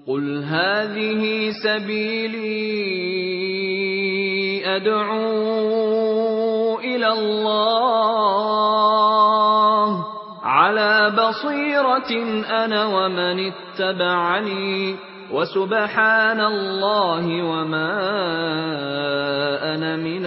قُلْ هَٰذِهِ سَبِيلِي أَدْعُو إِلَى اللَّهِ ۚ عَلَىٰ بَصِيرَةٍ أَنَا وَمَنِ اتَّبَعَنِي ۖ وَسُبْحَانَ اللَّهِ وَمَا أَنَا مِنَ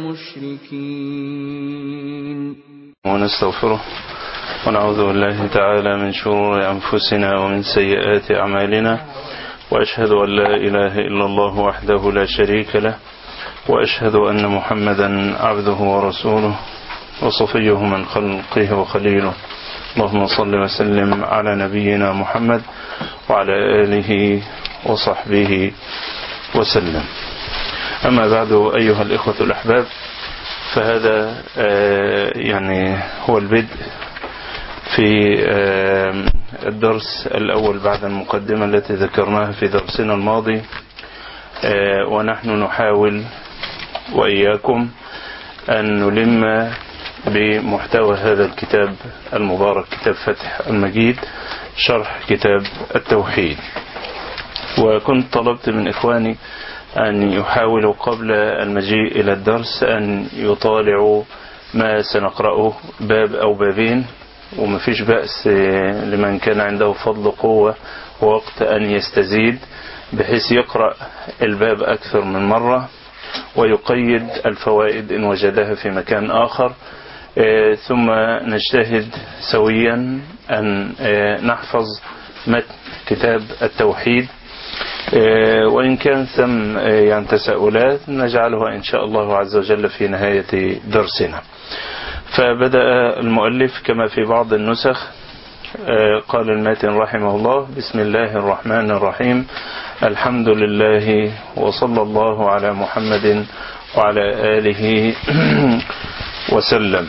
الْمُشْرِكِينَ. ونستغفره ونعوذ بالله تعالى من شرور أنفسنا ومن سيئات أعمالنا، وأشهد أن لا إله إلا الله وحده لا شريك له، وأشهد أن محمدا عبده ورسوله وصفيه من خلقه وخليله. اللهم صل وسلم على نبينا محمد وعلى آله وصحبه وسلم. أما بعد، أيها الإخوة الأحباب، فهذا يعني هو البدء في الدرس الأول بعد المقدمة التي ذكرناها في درسنا الماضي، ونحن نحاول وإياكم أن نلم بمحتوى هذا الكتاب المبارك، كتاب فتح المجيد شرح كتاب التوحيد. وكنت طلبت من إخواني أن يحاولوا قبل المجيء إلى الدرس أن يطالعوا ما سنقرأه باب أو بابين، وما فيش بأس لمن كان عنده فضل قوة ووقت أن يستزيد بحيث يقرأ الباب أكثر من مرة ويقيد الفوائد إن وجدها في مكان آخر، ثم نجتهد سويا أن نحفظ متن كتاب التوحيد. وإن كان ثم يعني تساؤلات نجعلها إن شاء الله عز وجل في نهاية درسنا. فبدأ المؤلف كما في بعض النسخ، قال الماتن رحمه الله: بسم الله الرحمن الرحيم، الحمد لله وصلى الله على محمد وعلى آله وسلم.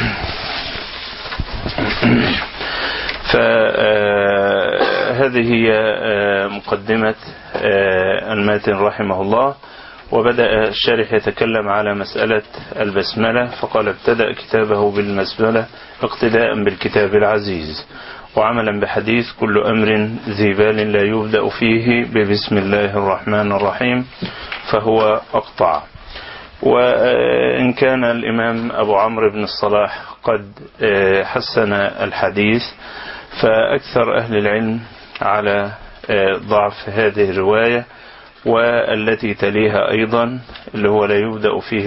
فهذه هي مقدمة الماتن رحمه الله. وبدأ الشارح يتكلم على مسألة البسملة، فقال: ابتدأ كتابه بالبسملة اقتداء بالكتاب العزيز، وعملا بحديث: كل أمر ذي بال لا يبدأ فيه ببسم الله الرحمن الرحيم فهو أقطع. وإن كان الإمام أبو عمرو بن الصلاح قد حسن الحديث، فأكثر أهل العلم على ضعف هذه الرواية، والتي تليها أيضا اللي هو لا يبدأ فيه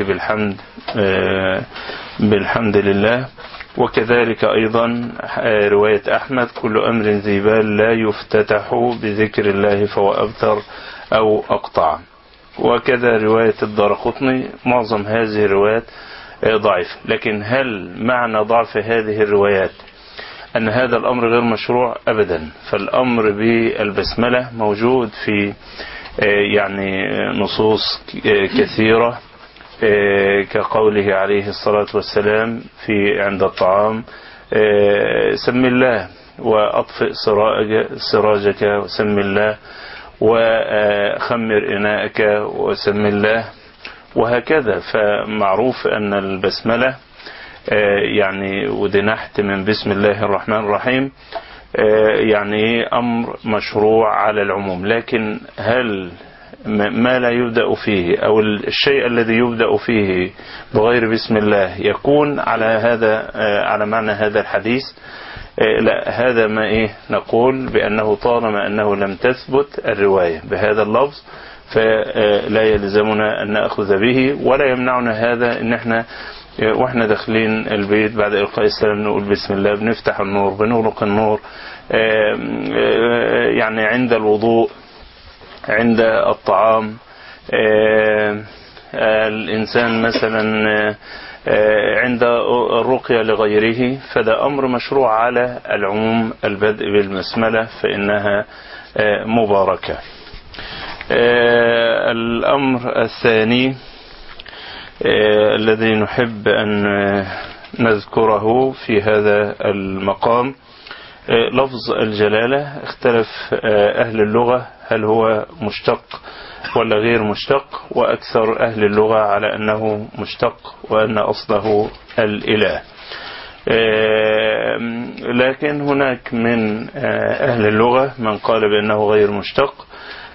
بالحمد لله. وكذلك أيضا رواية أحمد: كل أمر ذي بال لا يفتتح بذكر الله فهو أبتر أو أقطع. وكذا رواية الدارقطني. معظم هذه الروايات ضعيف، لكن هل معنى ضعف هذه الروايات أن هذا الأمر غير مشروع؟ أبدا. فالأمر بالبسملة موجود في يعني نصوص كثيرة، كقوله عليه الصلاة والسلام في عند الطعام: سم الله وأطفئ سراجك وسم الله، وخمر إناءك وسم الله، وهكذا. فمعروف أن البسملة يعني ودنحت من بسم الله الرحمن الرحيم يعني أمر مشروع على العموم. لكن هل ما لا يبدأ فيه أو الشيء الذي يبدأ فيه بغير بسم الله يكون على معنى هذا الحديث؟ لا، هذا ما نقول بأنه طالما أنه لم تثبت الرواية بهذا اللفظ فلا يلزمنا أن نأخذ به، ولا يمنعنا هذا أن احنا واحنا داخلين البيت بعد إلقاء السلام نقول بسم الله، بنفتح النور، بنغلق النور، يعني عند الوضوء، عند الطعام، الإنسان مثلا عند الرقية لغيره، فده أمر مشروع على العموم. البدء بالبسملة فإنها مباركة. الأمر الثاني الذي نحب أن نذكره في هذا المقام لفظ الجلالة. اختلف أهل اللغة هل هو مشتق ولا غير مشتق، وأكثر أهل اللغة على أنه مشتق وأن أصله الإله. لكن هناك من أهل اللغة من قال بأنه غير مشتق،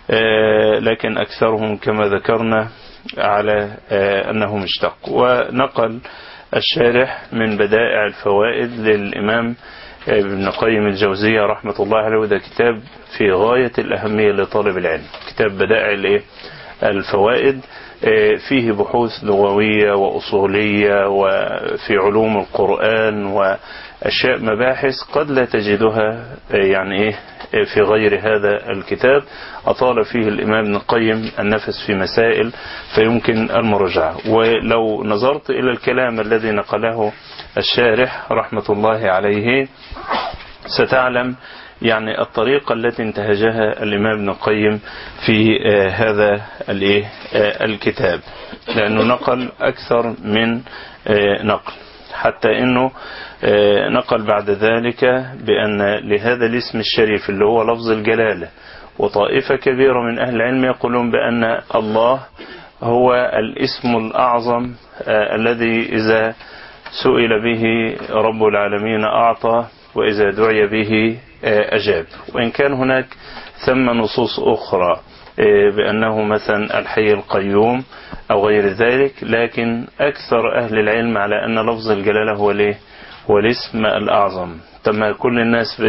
لكن أكثرهم كما ذكرنا على أنه مشتق. ونقل الشارح من بدائع الفوائد للإمام ابن قيم الجوزية رحمة الله عليه، وده كتاب في غاية الأهمية لطالب العلم، كتاب بدائع الفوائد، فيه بحوث لغوية وأصولية وفي علوم القرآن وأشياء مباحث قد لا تجدها يعني في غير هذا الكتاب. أطال فيه الإمام ابن القيم النفس في مسائل فيمكن المراجعة. ولو نظرت إلى الكلام الذي نقله الشارح رحمة الله عليه ستعلم يعني الطريقة التي انتهجها الإمام ابن القيم في هذا الكتاب، لأنه نقل أكثر من نقل، حتى أنه نقل بعد ذلك بأن لهذا الاسم الشريف اللي هو لفظ الجلالة، وطائفة كبيرة من أهل العلم يقولون بأن الله هو الاسم الأعظم الذي إذا سئل به رب العالمين أعطى، وإذا دعي به أجاب. وإن كان هناك ثم نصوص أخرى بأنه مثلا الحي القيوم أو غير ذلك، لكن أكثر أهل العلم على أن لفظ الجلالة هو الاسم الأعظم. تم كل الناس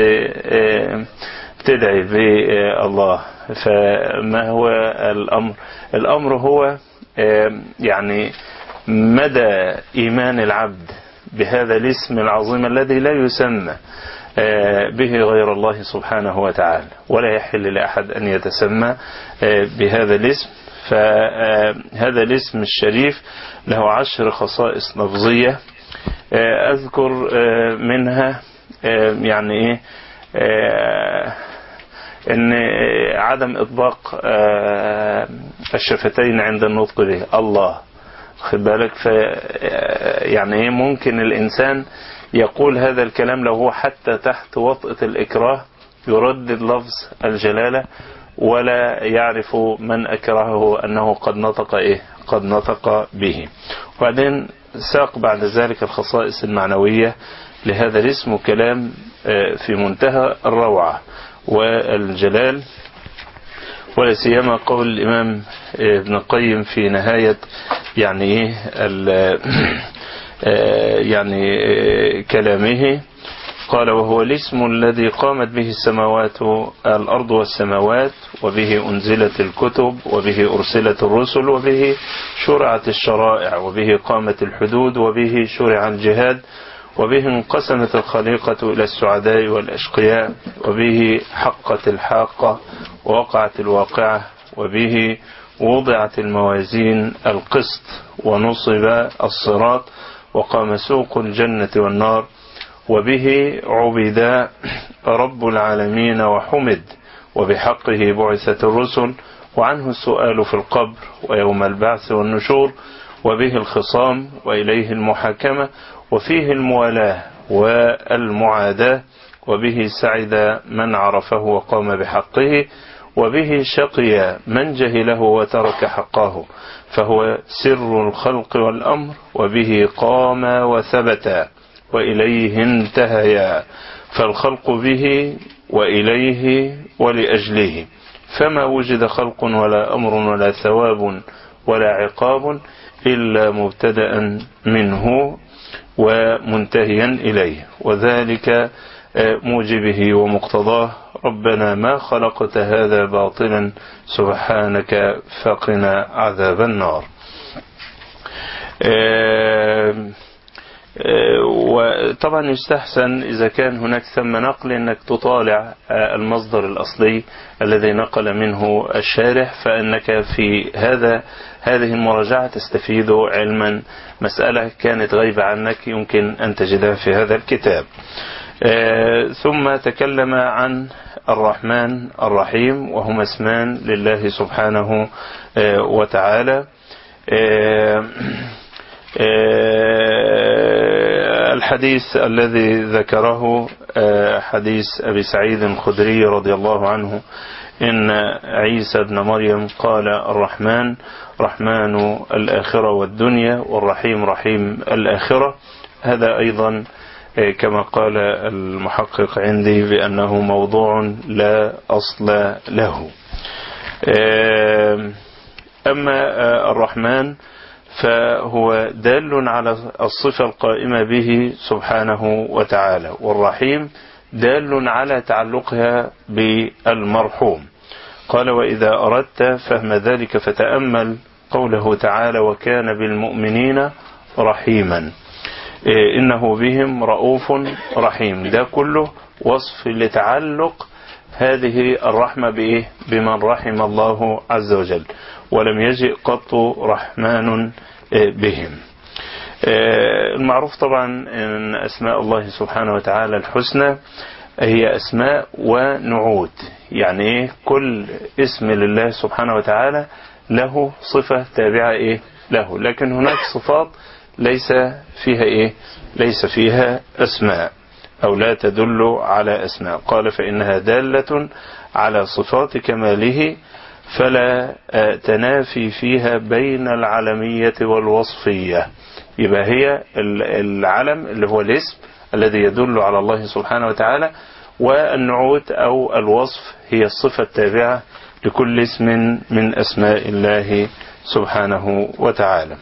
بتدعي بالله، فما هو الأمر هو يعني مدى إيمان العبد بهذا الاسم العظيم الذي لا يسمى به غير الله سبحانه وتعالى، ولا يحل لأحد أن يتسمى بهذا الاسم. فهذا الاسم الشريف له 10 خصائص لفظية، أذكر منها يعني أن عدم إطباق الشفتين عند النطق به، الله خد بالك. يعني ممكن الإنسان يقول هذا الكلام لو هو حتى تحت وطأة الإكراه، يردد لفظ الجلالة ولا يعرف من أكرهه أنه قد نطق به. وبعدين ساق بعد ذلك الخصائص المعنوية لهذا الاسم، كلام في منتهى الروعة والجلال، ولا سيما قول الإمام ابن القيم في نهاية يعني كلامه، قال: وهو الاسم الذي قامت به الأرض والسماوات، وبه أنزلت الكتب، وبه أرسلت الرسل، وبه شرعت الشرائع، وبه قامت الحدود، وبه شرع الجهاد، وبه انقسمت الخليقة إلى السعداء والأشقياء، وبه حقت الحاقة ووقعت الواقعة، وبه وضعت الموازين القسط، ونصب الصراط، وقام سوق الجنة والنار، وبه عبد رب العالمين وحمد، وبحقه بعثت الرسل، وعنه السؤال في القبر ويوم البعث والنشور، وبه الخصام وإليه المحاكمة، وفيه الموالاة والمعاداة، وبه سعد من عرفه وقام بحقه، وبه شقي من جهله وترك حقه، فهو سر الخلق والأمر، وبه قام وثبت، وإليه انتهيا، فالخلق به وإليه ولأجله، فما وجد خلق ولا أمر ولا ثواب ولا عقاب إلا مبتدأ منه ومنتهيا إليه، وذلك موجبه ومقتضاه. ربنا ما خلقت هذا باطلا سبحانك فقنا عذاب النار. وطبعا يستحسن إذا كان هناك ثم نقل أنك تطالع المصدر الأصلي الذي نقل منه الشارح، فإنك في هذه المراجعة تستفيد علما، مسألة كانت غيبة عنك يمكن أن تجدها في هذا الكتاب. ثم تكلم عن الرحمن الرحيم، وهما اسمان لله سبحانه وتعالى. الحديث الذي ذكره حديث أبي سعيد الخدري رضي الله عنه، إن عيسى ابن مريم قال: الرحمن رحمن الآخرة والدنيا، والرحيم رحيم الآخرة. هذا أيضا كما قال المحقق عندي بأنه موضوع لا أصل له. أما الرحمن فهو دال على الصفة القائمة به سبحانه وتعالى، والرحيم دال على تعلقها بالمرحوم. قال: وإذا أردت فهم ذلك فتأمل قوله تعالى: وكان بالمؤمنين رحيما، إنه بهم رؤوف رحيم. ده كله وصف لتعلق هذه الرحمة بإيه؟ بمن رحم الله عز وجل، ولم يجئ قط رحمن بهم. المعروف طبعا أن أسماء الله سبحانه وتعالى الحسنى هي أسماء ونعوت، يعني إيه؟ كل اسم لله سبحانه وتعالى له صفة تابعة إيه؟ له، لكن هناك صفات ليس فيها إيه؟ ليس فيها أسماء أو لا تدل على أسماء. قال: فإنها دالة على صفات كماله فلا تنافي فيها بين العلمية والوصفية. يبقى هي العلم اللي هو الاسم الذي يدل على الله سبحانه وتعالى، والنعوت أو الوصف هي الصفة التابعة لكل اسم من أسماء الله سبحانه وتعالى.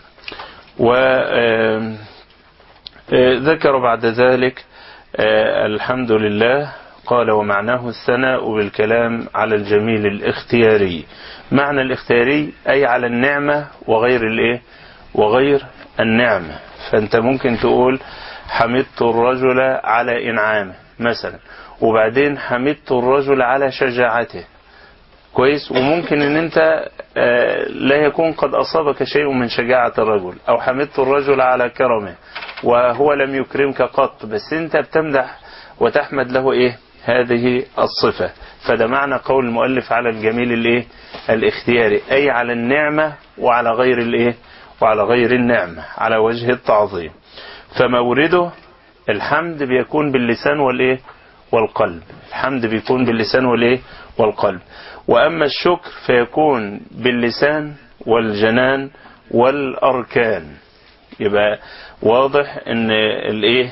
وذكر بعد ذلك الحمد لله. قال: ومعناه الثناء بالكلام على الجميل الاختياري. معنى الاختياري أي على النعمة وغير الايه؟ وغير النعمة. فأنت ممكن تقول حمدت الرجل على إنعامه مثلا، وبعدين حمدت الرجل على شجاعته، كويس. وممكن ان انت لا يكون قد اصابك شيء من شجاعة الرجل، او حمدت الرجل على كرمه وهو لم يكرمك قط، بس انت بتمدح وتحمد له ايه؟ هذه الصفة. فده معنى قول المؤلف على الجميل الايه؟ الاختياري، اي على النعمة وعلى غير الايه؟ وعلى غير النعمة، على وجه التعظيم. فمورده الحمد بيكون باللسان والايه؟ والقلب. الحمد بيكون باللسان والايه؟ والقلب. واما الشكر فيكون باللسان والجنان والاركان. يبقى واضح ان الايه؟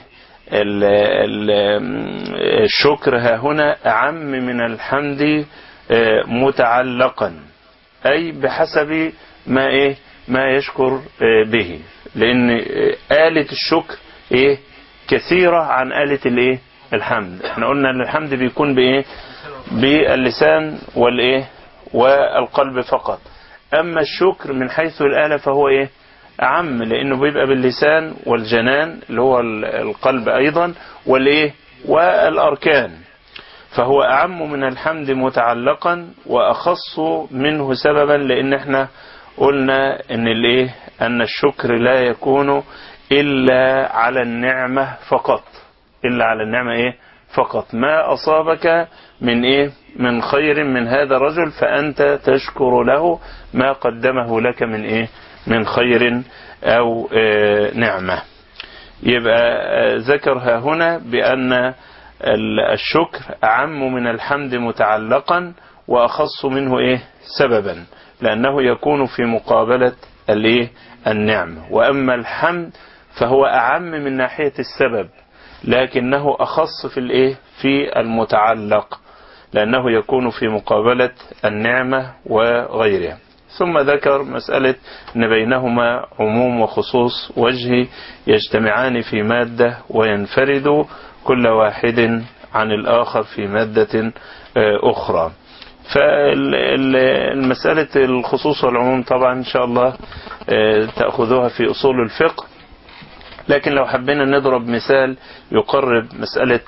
الشكر ها هنا اعم من الحمد متعلقا، اي بحسب ما ايه؟ ما يشكر به، لان آلة الشكر ايه؟ كثيرة عن آلة الايه؟ الحمد. احنا قلنا ان الحمد بيكون بايه؟ باللسان والايه؟ والقلب فقط. اما الشكر من حيث الآلة فهو ايه؟ اعم، لانه بيبقى باللسان والجنان اللي هو القلب ايضا والايه؟ والاركان. فهو اعم من الحمد متعلقا واخص منه سببا، لان احنا قلنا ان الايه؟ ان الشكر لا يكون الا على النعمة فقط، الا على النعمة ايه؟ فقط. ما اصابك من ايه؟ من خير من هذا الرجل فانت تشكر له ما قدمه لك من ايه؟ من خير او نعمة. يبقى ذكرها هنا بان الشكر اعم من الحمد متعلقا واخص منه ايه؟ سببا، لانه يكون في مقابلة الايه؟ النعمة. واما الحمد فهو اعم من ناحية السبب، لكنه اخص في الايه؟ في المتعلق، لانه يكون في مقابلة النعمة وغيرها. ثم ذكر مسألة ان بينهما عموم وخصوص وجهي يجتمعان في مادة وينفرد كل واحد عن الآخر في مادة أخرى. فالمسألة الخصوص والعموم طبعا إن شاء الله تأخذوها في أصول الفقه، لكن لو حبينا نضرب مثال يقرب مسألة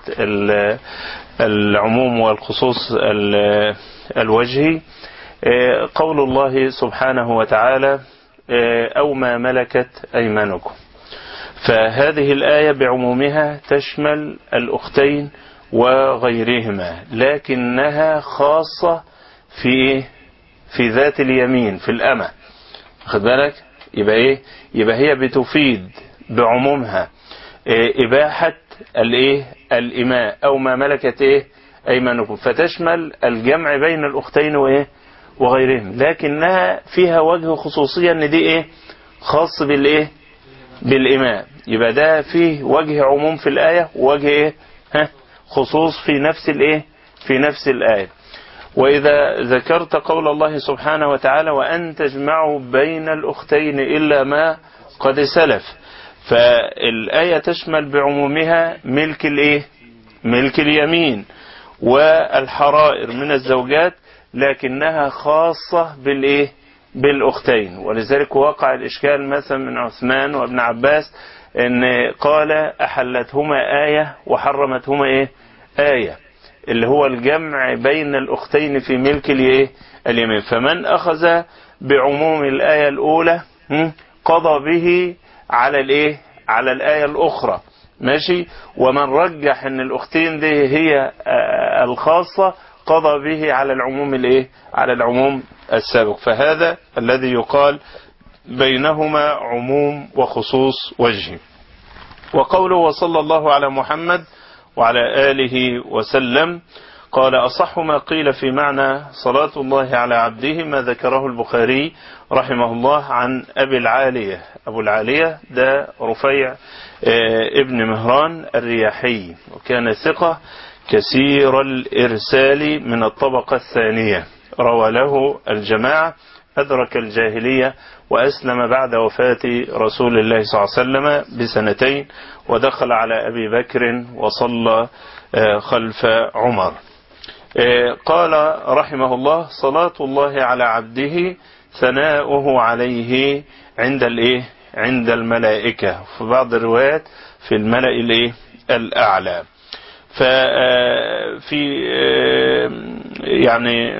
العموم والخصوص الوجهي، قول الله سبحانه وتعالى أو ما ملكت أيمانكم. فهذه الآية بعمومها تشمل الأختين وغيرهما، لكنها خاصة في ذات اليمين، في الأمة. خد بالك؟ يبقى إيه؟ يبقى هي بتفيد بعمومها إباحة الإيه؟ الإماء أو ما ملكت إيه؟ أيمانكم، فتشمل الجمع بين الأختين وإيه؟ وغيرهم، لكنها فيها وجه خصوصية ان دي ايه؟ خاص بالايه؟ بالإمام. يبقى ده فيه وجه عموم في الآية ووجه إيه؟ خصوص في نفس الإيه؟ في نفس الآية. وإذا ذكرت قول الله سبحانه وتعالى وأن تجمعوا بين الأختين إلا ما قد سلف، فالآية تشمل بعمومها ملك الإيه؟ ملك اليمين والحرائر من الزوجات، لكنها خاصة بالإيه؟ بالأختين. ولذلك وقع الإشكال مثلا من عثمان وابن عباس ان قال أحلتهما آية وحرمتهما إيه؟ آية، اللي هو الجمع بين الأختين في ملك الإيه؟ اليمين. فمن أخذ بعموم الآية الأولى قضى به على الإيه؟ على الآية الأخرى، ماشي. ومن رجح ان الأختين دي هي الخاصة قضى به على العموم الإيه؟ على العموم السابق. فهذا الذي يقال بينهما عموم وخصوص وجهي. وقوله وصلى الله على محمد وعلى آله وسلم، قال أصح ما قيل في معنى صلاة الله على عبده ما ذكره البخاري رحمه الله عن أبي العالية. أبو العالية ده رفيع ابن مهران الرياحي، وكان ثقة كثير الإرسال من الطبقة الثانية، روى له الجماعة، أدرك الجاهلية وأسلم بعد وفاة رسول الله صلى الله عليه وسلم بسنتين، ودخل على أبي بكر وصلى خلف عمر. قال رحمه الله صلاة الله على عبده ثناؤه عليه عند الإيه؟ عند الملائكة، في بعض الروايات في الملأ الإيه؟ الأعلى. ففي يعني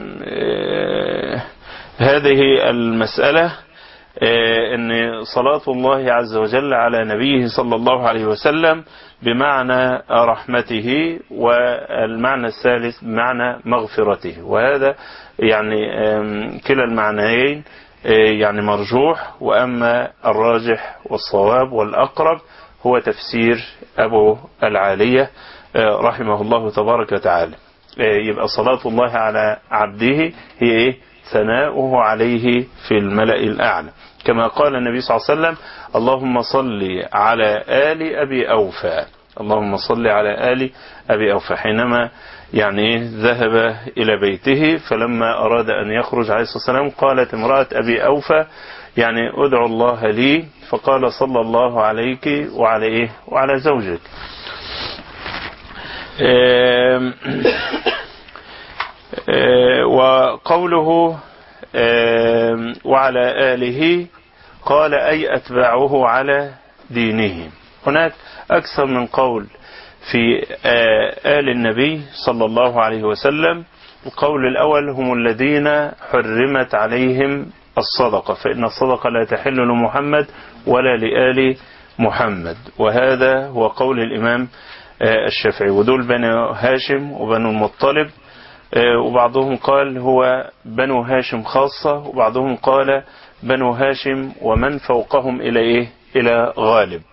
هذه المسألة ان صلاة الله عز وجل على نبيه صلى الله عليه وسلم بمعنى رحمته، والمعنى الثالث بمعنى مغفرته. وهذا يعني كلا المعنيين يعني مرجوح، وأما الراجح والصواب والأقرب هو تفسير أبو العالية رحمه الله تبارك وتعالى. يبقى صلاة الله على عبده هي إيه؟ ثناؤه عليه في الملأ الأعلى، كما قال النبي صلى الله عليه وسلم اللهم صل على آل أبي أوفى، اللهم صل على آل أبي أوفى، حينما يعني ذهب إلى بيته فلما أراد أن يخرج عليه الصلاة والسلام قالت امرأة أبي أوفى يعني ادعو الله لي، فقال صلى الله عليك وعلى إيه؟ وعلى زوجك. وقوله وعلى آله قال أي أتباعه على دينه. هناك أكثر من قول في آل النبي صلى الله عليه وسلم. القول الأول هم الذين حرمت عليهم الصدقة، فإن الصدقة لا تحل لمحمد ولا لآل محمد، وهذا هو قول الإمام الشافعي. ودول بنو هاشم وبنو المطلب، وبعضهم قال هو بنو هاشم خاصة، وبعضهم قال بنو هاشم ومن فوقهم إلى إيه؟ إلى غالب.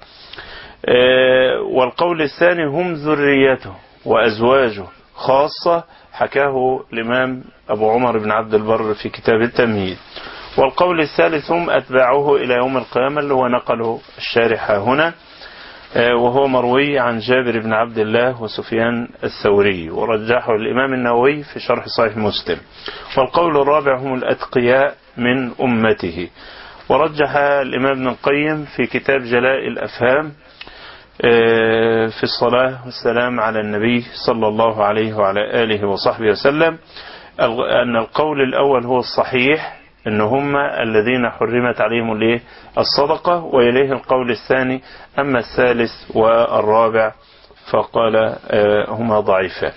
والقول الثاني هم ذريته وأزواجه خاصة، حكاه الإمام أبو عمر بن عبد البر في كتاب التمهيد. والقول الثالث هم أتباعه إلى يوم القيامة، اللي هو نقله الشارح هنا، وهو مروي عن جابر بن عبد الله وسفيان الثوري، ورجحه الإمام النووي في شرح صحيح مسلم. والقول الرابع هم الأتقياء من أمته، ورجح الإمام ابن القيم في كتاب جلاء الأفهام في الصلاة والسلام على النبي صلى الله عليه وعلى آله وصحبه وسلم أن القول الأول هو الصحيح، إن هم الذين حرمت عليهم الصدقة، وإليه القول الثاني. أما الثالث والرابع فقال هما ضعيفان.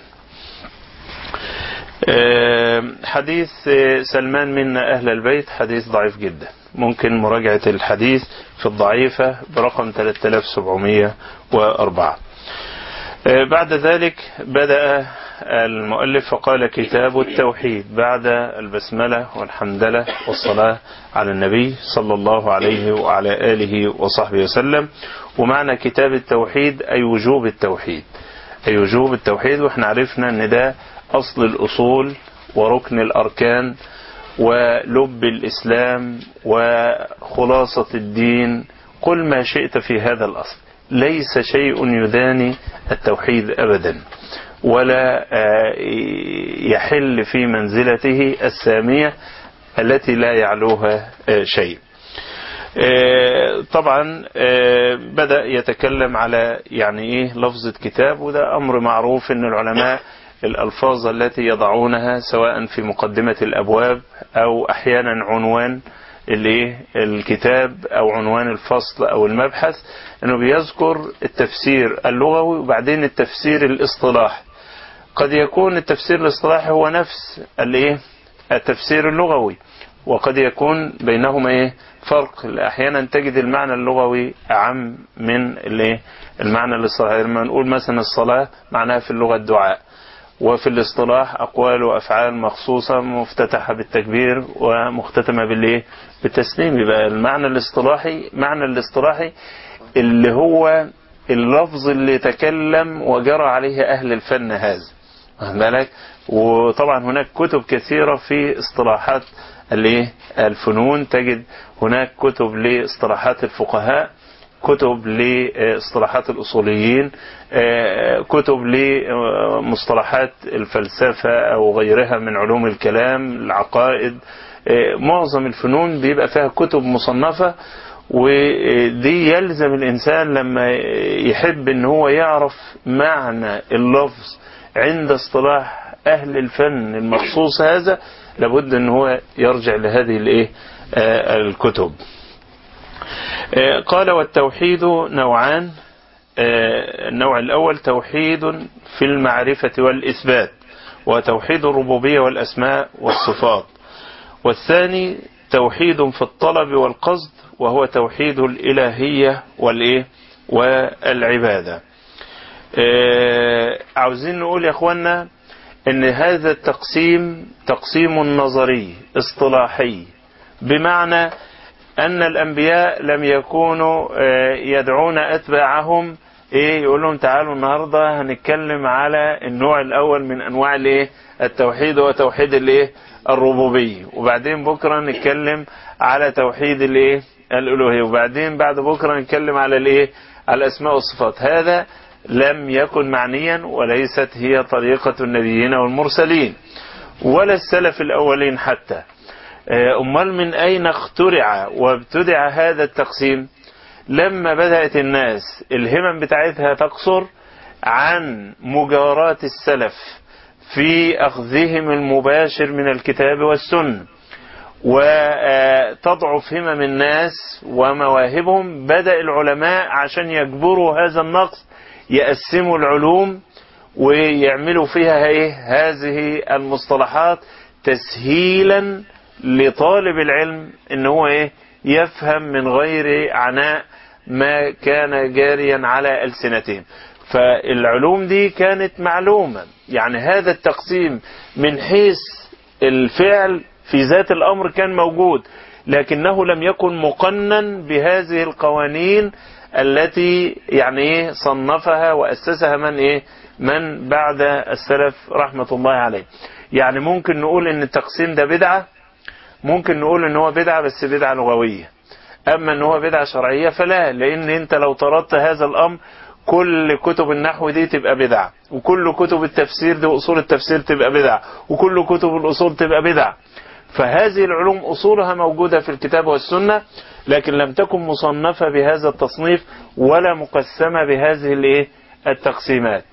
حديث سلمان منا أهل البيت حديث ضعيف جدا، ممكن مراجعة الحديث في الضعيفة برقم 3704. بعد ذلك بدأ المؤلف فقال كتاب التوحيد بعد البسملة والحمدلة والصلاة على النبي صلى الله عليه وعلى آله وصحبه وسلم. ومعنى كتاب التوحيد أي وجوب التوحيد، أي وجوب التوحيد. وإحنا عرفنا أن ده أصل الأصول وركن الأركان ولب الإسلام وخلاصة الدين قل ما شئت في هذا الأصل، ليس شيء يداني التوحيد أبدا، ولا يحل في منزلته السامية التي لا يعلوها شيء. طبعا بدأ يتكلم على يعني ايه لفظة كتاب، وده أمر معروف ان العلماء الألفاظ التي يضعونها سواء في مقدمة الأبواب أو أحيانا عنوان الكتاب أو عنوان الفصل أو المبحث، أنه بيذكر التفسير اللغوي وبعدين التفسير الاصطلاحي. قد يكون التفسير الاصطلاحي هو نفس التفسير اللغوي، وقد يكون بينهما فرق. أحيانا تجد المعنى اللغوي أعم من المعنى الاصطلاحي. لما نقول مثلا الصلاة معناها في اللغة الدعاء، وفي الاصطلاح أقوال وأفعال مخصوصة مفتتحة بالتكبير ومختتمة بالتسليم. يبقى المعنى الاصطلاحي اللي هو اللفظ اللي تكلم وجرى عليه أهل الفن هذا، واخد بالك. وطبعا هناك كتب كثيرة في اصطلاحات الفنون، تجد هناك كتب لاصطلاحات الفقهاء، كتب لاصطلاحات الأصوليين، كتب لمصطلحات الفلسفة أو غيرها من علوم الكلام، العقائد. معظم الفنون بيبقى فيها كتب مصنفة، ودي يلزم الإنسان لما يحب ان هو يعرف معنى اللفظ عند اصطلاح أهل الفن المخصوص هذا، لابد ان هو يرجع لهذه الكتب. قال والتوحيد نوعان. النوع الأول توحيد في المعرفة والإثبات، وتوحيد الربوبية والأسماء والصفات. والثاني توحيد في الطلب والقصد، وهو توحيد الإلهية والعبادة. عاوزين نقول يا أخوانا ان هذا التقسيم تقسيم نظري اصطلاحي، بمعنى أن الأنبياء لم يكونوا يدعون أتباعهم يقول لهم تعالوا النهاردة هنتكلم على النوع الأول من أنواع التوحيد، هو توحيد الربوبية، وبعدين بكرة نتكلم على توحيد الألوهية، وبعدين بعد بكرة نتكلم على الأسماء والصفات. هذا لم يكن معنيا، وليست هي طريقة النبيين والمرسلين ولا السلف الأولين حتى. أمال من أين اخترع وابتدع هذا التقسيم؟ لما بدأت الناس الهمم بتاعتها تقصر عن مجاراة السلف في أخذهم المباشر من الكتاب والسنة، وتضعف همم الناس ومواهبهم، بدأ العلماء عشان يجبروا هذا النقص يقسموا العلوم ويعملوا فيها هذه المصطلحات تسهيلا لطالب العلم ان هو يفهم من غير عناء ما كان جاريا على ألسنتهم. فالعلوم دي كانت معلومة، يعني هذا التقسيم من حيث الفعل في ذات الأمر كان موجود، لكنه لم يكن مقنن بهذه القوانين التي صنفها وأسسها من بعد السلف رحمة الله عليه. يعني ممكن نقول ان التقسيم ده بدعة، ممكن نقول ان هو بدعة بس بدعة لغوية، اما ان هو بدعة شرعية فلا، لان انت لو طردت هذا الامر كل كتب النحو دي تبقى بدعة، وكل كتب التفسير دي واصول التفسير تبقى بدعة، وكل كتب الاصول تبقى بدعة. فهذه العلوم اصولها موجودة في الكتاب والسنة، لكن لم تكن مصنفة بهذا التصنيف ولا مقسمة بهذه التقسيمات.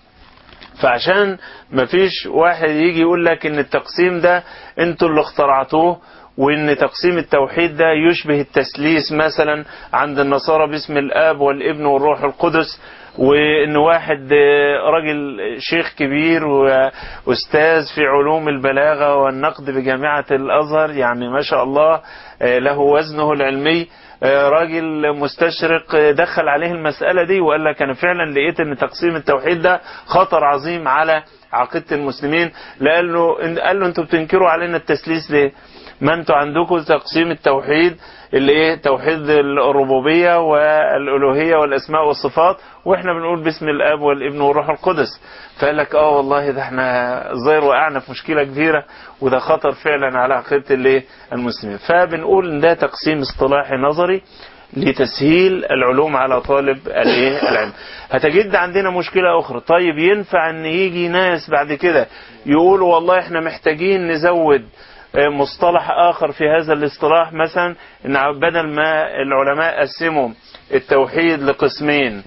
فعشان ما فيش واحد يجي يقول لك ان التقسيم ده انتوا اللي اخترعتوه، وان تقسيم التوحيد ده يشبه التسليس مثلا عند النصارى باسم الاب والابن والروح القدس، وان واحد راجل شيخ كبير واستاذ في علوم البلاغة والنقد بجامعة الازهر، يعني ما شاء الله له وزنه العلمي، راجل مستشرق دخل عليه المسألة دي وقال لك انا فعلا لقيت ان تقسيم التوحيد ده خطر عظيم على عقيدة المسلمين. قال له انتوا بتنكروا علينا التسليس ليه؟ ما انتوا عندكم تقسيم التوحيد اللي توحيد الربوبية والألوهية والأسماء والصفات، واحنا بنقول باسم الاب والابن والروح القدس. فقال لك والله ده احنا ظاهر وقعنا في مشكلة كبيرة، وده خطر فعلا على عقيدة المسلمين. فبنقول ان ده تقسيم اصطلاحي نظري لتسهيل العلوم على طالب العلم. هتجد عندنا مشكلة أخرى. طيب ينفع أن يجي ناس بعد كده يقولوا والله احنا محتاجين نزود مصطلح آخر في هذا الاصطلاح، مثلا إن بدل ما العلماء قسموا التوحيد لقسمين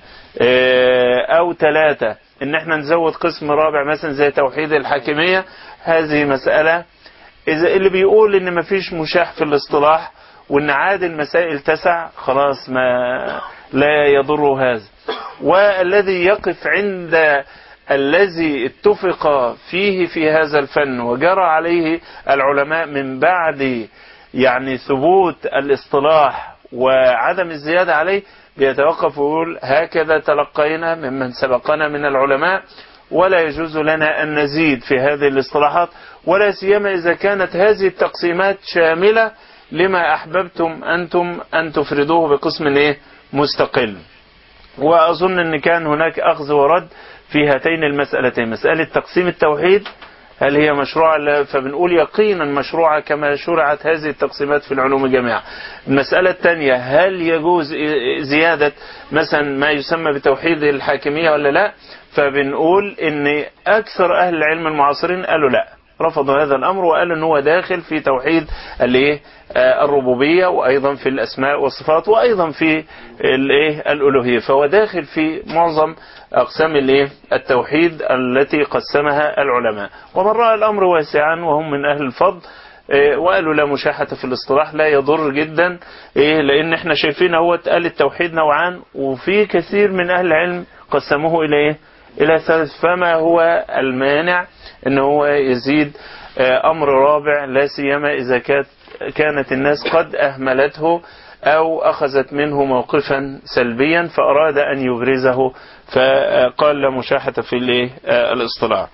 أو 3 إن احنا نزود قسم رابع مثلا زي توحيد الحاكمية. هذه مسألة إذا اللي بيقول إن مفيش مشاح في الاصطلاح وإن عاد المسائل تسع خلاص ما لا يضر هذا. والذي يقف عند الذي اتفق فيه في هذا الفن وجرى عليه العلماء من بعد يعني ثبوت الاصطلاح وعدم الزيادة عليه، بيتوقف ويقول هكذا تلقينا ممن سبقنا من العلماء، ولا يجوز لنا أن نزيد في هذه الاصطلاحات، ولا سيما إذا كانت هذه التقسيمات شاملة لما أحببتم أنتم أن تفردوه بقسم مستقل. وأظن أن كان هناك أخذ ورد في هاتين المسألتين، مسألة تقسيم التوحيد هل هي مشروعة، فبنقول يقينا مشروعة كما شرعت هذه التقسيمات في العلوم جميعا. المسألة الثانية هل يجوز زيادة مثلا ما يسمى بتوحيد الحاكمية ولا لا، فبنقول ان اكثر اهل العلم المعاصرين قالوا لا، رفضوا هذا الامر وقالوا ان هو داخل في توحيد الربوبية وايضا في الاسماء والصفات وايضا في الالوهية، فهو داخل في معظم اقسام التوحيد التي قسمها العلماء. ومن رأى الامر واسعا وهم من اهل الفضل وقالوا لا مشاحة في الاصطلاح، لا يضر جدا، لان احنا شايفين هو قال التوحيد نوعان وفي كثير من اهل العلم قسموه الى الى 3، فما هو المانع ان هو يزيد امر رابع، لا سيما اذا كانت الناس قد اهملته او اخذت منه موقفا سلبيا فاراد ان يبرزه، فقال لا مشاحة في الاصطلاح.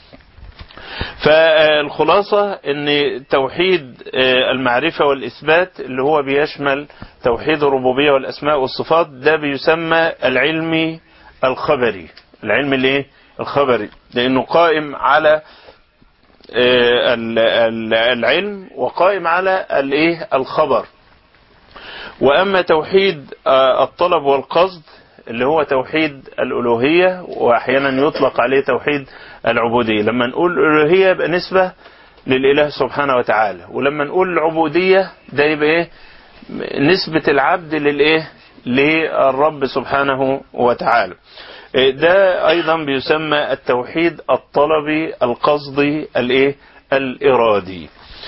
فالخلاصة ان توحيد المعرفة والإثبات اللي هو بيشمل توحيد الربوبية والأسماء والصفات ده بيسمى العلم الخبري، العلم الخبري، لأنه قائم على العلم وقائم على الخبر. وأما توحيد الطلب والقصد اللي هو توحيد الألوهية وأحيانا يطلق عليه توحيد العبودية. لما نقول الألوهية يبقى نسبة للإله سبحانه وتعالى، ولما نقول العبودية ده يبقى نسبة العبد للرب سبحانه وتعالى. ده أيضا بيسمى التوحيد الطلبي القصدي الإرادي.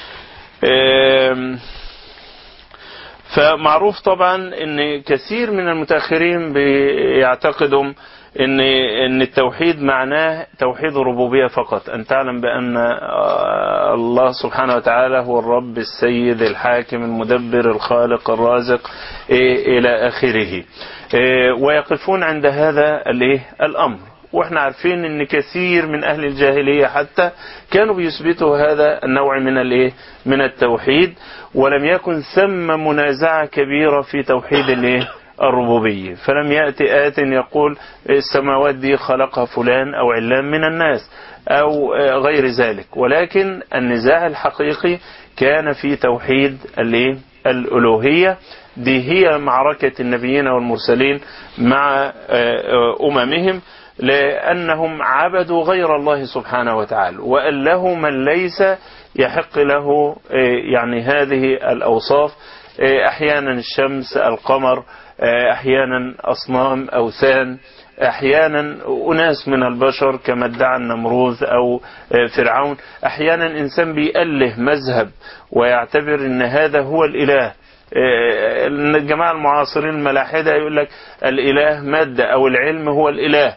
فمعروف طبعا ان كثير من المتأخرين بيعتقدوا ان التوحيد معناه توحيد الربوبية فقط، ان تعلم بان الله سبحانه وتعالى هو الرب السيد الحاكم المدبر الخالق الرازق الى اخره، ويقفون عند هذا الامر. واحنا عارفين ان كثير من اهل الجاهلية حتى كانوا بيثبتوا هذا النوع من التوحيد، ولم يكن ثم منازعة كبيرة في توحيد الربوبية. فلم يأتي آت يقول السماوات دي خلقها فلان او علان من الناس او غير ذلك، ولكن النزاع الحقيقي كان في توحيد الألوهية. دي هي معركة النبيين والمرسلين مع أممهم، لأنهم عبدوا غير الله سبحانه وتعالى، وأن له من ليس يحق له هذه الأوصاف، أحيانا الشمس القمر، أحيانا أصنام أوثان، أحيانا أناس من البشر كما ادعى النمروذ أو فرعون، أحيانا إنسان بيأله مذهب ويعتبر أن هذا هو الإله. الجماعة المعاصرين الملاحدة يقول لك الإله مادة أو العلم هو الإله،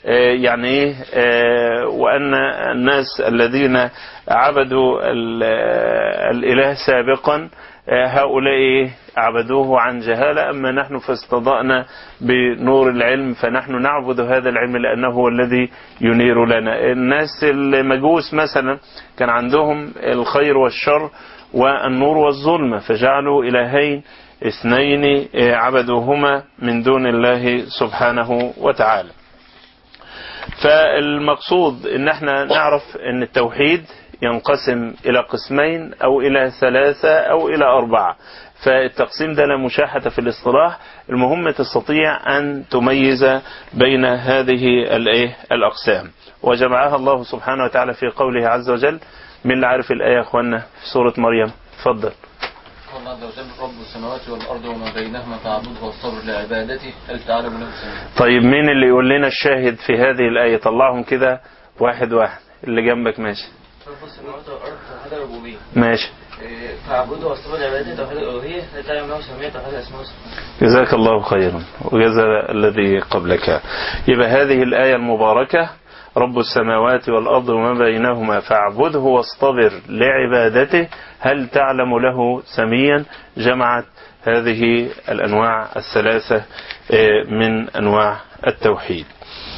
وأن الناس الذين عبدوا الإله سابقا هؤلاء عبدوه عن جهالة، أما نحن فاستضأنا بنور العلم فنحن نعبد هذا العلم لأنه هو الذي ينير لنا. الناس المجوس مثلا كان عندهم الخير والشر والنور والظلمة، فجعلوا إلهين اثنين عبدوهما من دون الله سبحانه وتعالى. فالمقصود ان احنا نعرف ان التوحيد ينقسم الى قسمين او الى 3 او الى 4. فالتقسيم ده لا مشاحة في الاصطلاح. المهم تستطيع أن تميز بين هذه الأقسام، وجمعها الله سبحانه وتعالى في قوله عز وجل. من اللي عارف الآية يا أخوانا في سورة مريم؟ تفضل. الله عز وجل رب السماوات والأرض وما بينهما فاعبده واصطبر لعبادته هل تعلم له سميا. طيب مين اللي يقول لنا الشاهد في هذه الآية؟ طلعهم كده واحد واحد. اللي جنبك ماشي. رب السماوات والأرض توحيد الربوبية. ماشي. فاعبده واصطبر لعبادته توحيد الألوهية هل تعلم له سميا توحيد الأسماء والصفات. جزاك الله خيرا وجزا الذي قبلك. يبقى هذه الآية المباركة رب السماوات والأرض وما بينهما فاعبده واصطبر لعبادته هل تعلم له سميا، جمعت هذه الأنواع الثلاثة من أنواع التوحيد.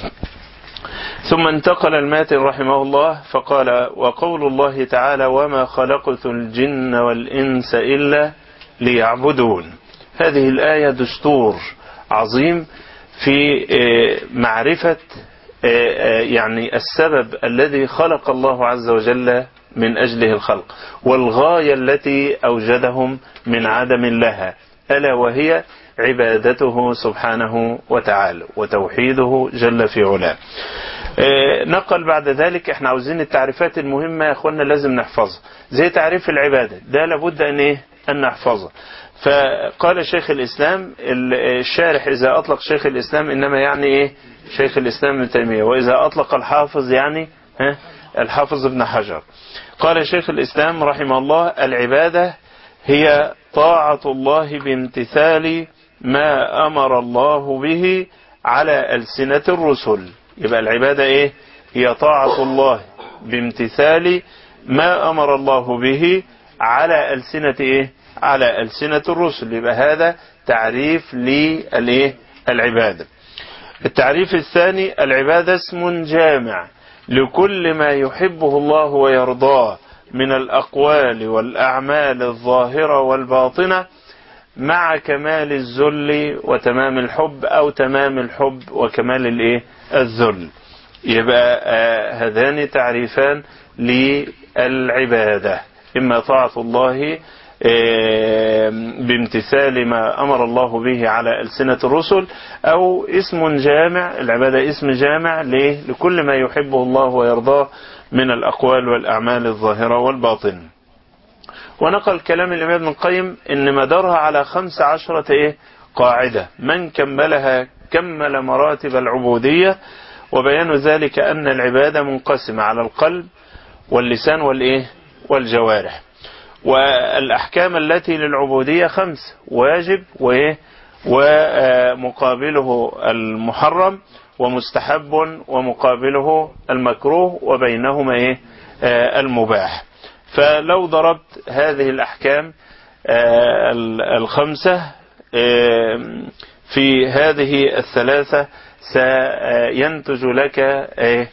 ثم انتقل الماتن رحمه الله فقال: وقول الله تعالى وما خلقت الجن والإنس إلا ليعبدون. هذه الآية دستور عظيم في معرفة يعني السبب الذي خلق الله عز وجل من أجله الخلق، والغاية التي أوجدهم من عدم لها، ألا وهي عبادته سبحانه وتعالى وتوحيده جل في علاه. نقل بعد ذلك احنا عاوزين التعريفات المهمة يا اخوانا لازم نحفظها، زي تعريف العبادة ده لابد ان نحفظه. فقال شيخ الإسلام الشارح إذا أطلق شيخ الإسلام إنما يعني إيه؟ شيخ الإسلام ابن تيمية، وإذا أطلق الحافظ يعني الحافظ ابن حجر. قال شيخ الإسلام رحمه الله: العبادة هي طاعة الله بامتثال ما أمر الله به على ألسنة الرسل. يبقى العبادة إيه؟ هي طاعة الله بامتثال ما أمر الله به على ألسنة إيه؟ على ألسنة الرسل. يبقى هذا تعريف للعبادة. التعريف الثاني: العبادة اسم جامع لكل ما يحبه الله ويرضاه من الأقوال والأعمال الظاهرة والباطنة مع كمال الذل وتمام الحب، أو تمام الحب وكمال الذل. يبقى هذان تعريفان للعبادة: إما طاعة الله بامتثال ما أمر الله به على ألسنة الرسل، أو اسم جامع، العبادة اسم جامع لكل ما يحبه الله ويرضاه من الأقوال والأعمال الظاهرة والباطن. ونقل كلام الإمام ابن القيم إن مدارها على 15 قاعدة، من كملها كمل مراتب العبودية، وبيان ذلك أن العبادة منقسمة على القلب واللسان والجوارح. والأحكام التي للعبودية 5: واجب ومقابله المحرم، ومستحب ومقابله المكروه، وبينهما المباح. فلو ضربت هذه الأحكام 5 في هذه 3 سينتج لك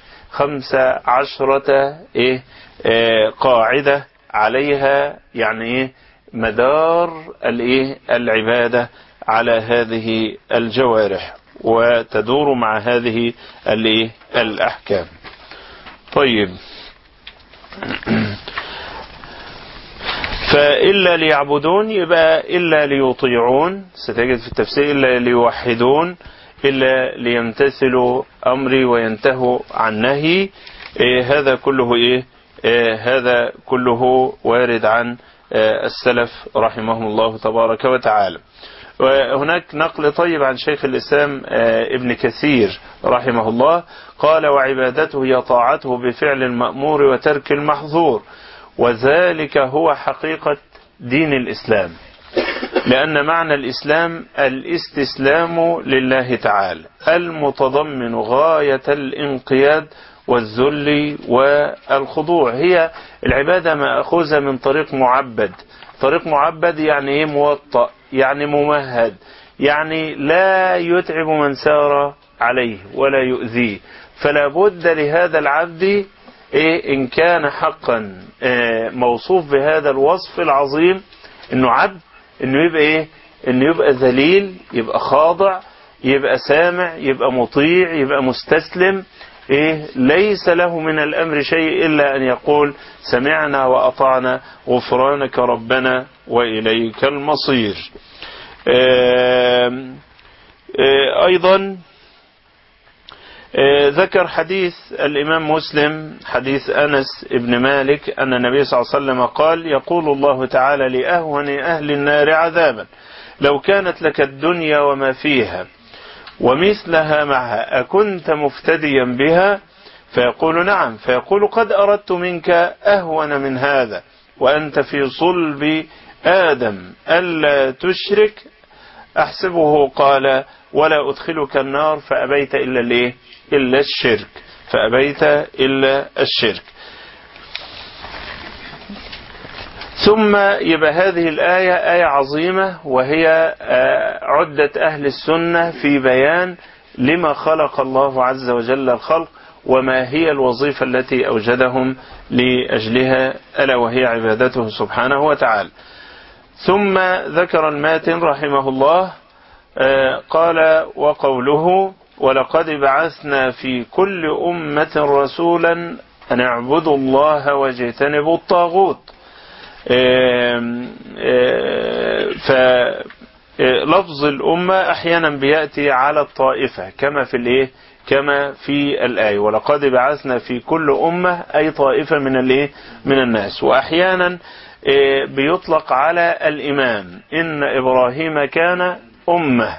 15 قاعدة عليها يعني مدار العبادة على هذه الجوارح، وتدور مع هذه الأحكام. طيب، فإلا ليعبدون يبقى إلا ليطيعون، ستجد في التفسير إلا ليوحدون، إلا ليمتثلوا أمري وينتهوا عن نهي. هذا كله هذا كله وارد عن السلف رحمهم الله تبارك وتعالى. وهناك نقل طيب عن شيخ الإسلام ابن كثير رحمه الله قال: وعبادته هي طاعته بفعل المأمور وترك المحظور، وذلك هو حقيقة دين الإسلام، لأن معنى الإسلام الاستسلام لله تعالى المتضمن غاية الانقياد والذل والخضوع. هي العبادة مأخوذة من طريق معبد. طريق معبد يعني موطأ، يعني ممهد، يعني لا يتعب من سار عليه ولا يؤذيه. فلا بد لهذا العبد إن كان حقا موصوف بهذا الوصف العظيم إنه عبد، إنه يبقى إنه يبقى ذليل، يبقى خاضع، يبقى سامع، يبقى مطيع، يبقى مستسلم، ليس له من الأمر شيء إلا أن يقول سمعنا وأطعنا غفرانك ربنا وإليك المصير. أيضا ذكر حديث الإمام مسلم حديث أنس بن مالك أن النبي صلى الله عليه وسلم قال يقول الله تعالى لأهون أهل النار عذابا لو كانت لك الدنيا وما فيها ومثلها معها أكنت مفتديا بها؟ فيقول نعم. فيقول قد أردت منك أهون من هذا وأنت في صلب آدم ألا تشرك أحسبه قال ولا أدخلك النار فأبيت إلا الشرك فأبيت إلا الشرك. ثم يبقى هذه الآية آية عظيمة وهي عدة أهل السنة في بيان لما خلق الله عز وجل الخلق وما هي الوظيفة التي أوجدهم لأجلها ألا وهي عبادته سبحانه وتعالى. ثم ذكر الماتن رحمه الله قال وقوله ولقد بعثنا في كل أمة رسولا أن اعبدوا الله واجتنبوا الطاغوت. فلفظ الأمة أحيانا بيأتي على الطائفة كما في الآية ولقد بعثنا في كل أمة أي طائفة من الناس. وأحيانا بيطلق على الإمام إن إبراهيم كان أمة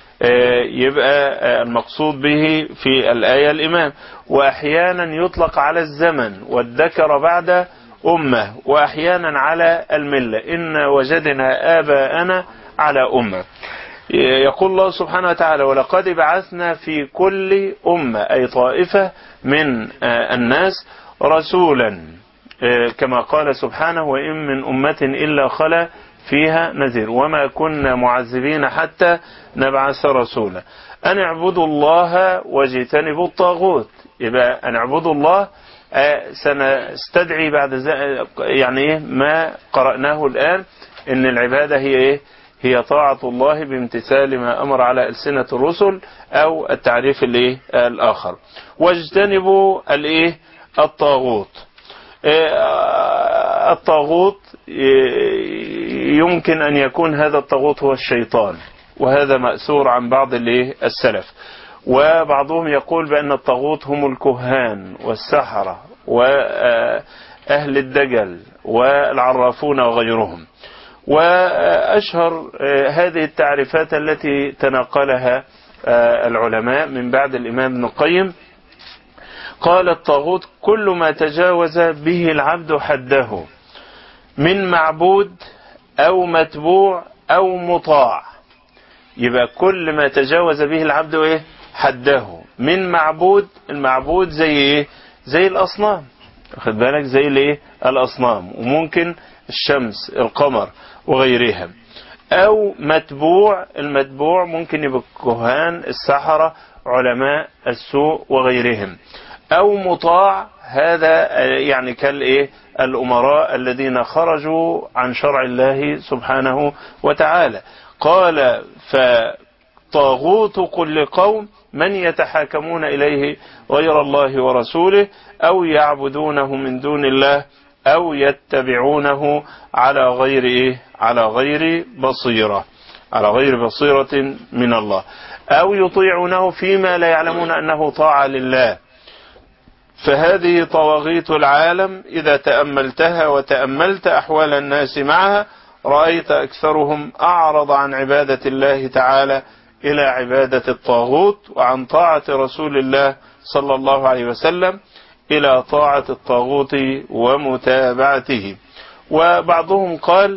يبقى المقصود به في الآية الإمام. وأحيانا يطلق على الزمن والذكر بعد أمة وأحيانا على الملة إن وجدنا آباءنا على أمة. يقول الله سبحانه وتعالى ولقد بعثنا في كل أمة أي طائفة من الناس رسولا كما قال سبحانه وإن من أمة إلا خلا فيها نذير وما كنا معذبين حتى نبعث رسولا أن اعبدوا الله واجتنبوا الطاغوت. يبقى أن اعبدوا الله سنستدعي بعد ما قرأناه الآن إن العبادة هي طاعة الله بامتثال ما أمر على ألسنة الرسل أو التعريف الآخر. واجتنبوا الطاغوت. الطاغوت يمكن أن يكون هذا الطاغوت هو الشيطان وهذا مأثور عن بعض السلف. وبعضهم يقول بأن الطاغوت هم الكهان والسحرة وأهل الدجل والعرافون وغيرهم. وأشهر هذه التعريفات التي تناقلها العلماء من بعد الإمام ابن القيم قال الطاغوت كل ما تجاوز به العبد حده من معبود أو متبوع أو مطاع. يبقى كل ما تجاوز به العبد حده من معبود. المعبود زي الأصنام واخد بالك زي الأصنام وممكن الشمس القمر وغيرها. أو متبوع. المتبوع ممكن يبقى الكهان السحرة علماء السوء وغيرهم. أو مطاع هذا الأمراء الذين خرجوا عن شرع الله سبحانه وتعالى. قال فطاغوت كل قوم من يتحاكمون إليه غير الله ورسوله أو يعبدونه من دون الله أو يتبعونه على غير بصيرة من الله أو يطيعونه فيما لا يعلمون أنه طاعة لله. فهذه طواغيت العالم إذا تأملتها وتأملت أحوال الناس معها رأيت أكثرهم أعرض عن عبادة الله تعالى إلى عبادة الطاغوت وعن طاعة رسول الله صلى الله عليه وسلم إلى طاعة الطاغوت ومتابعته. وبعضهم قال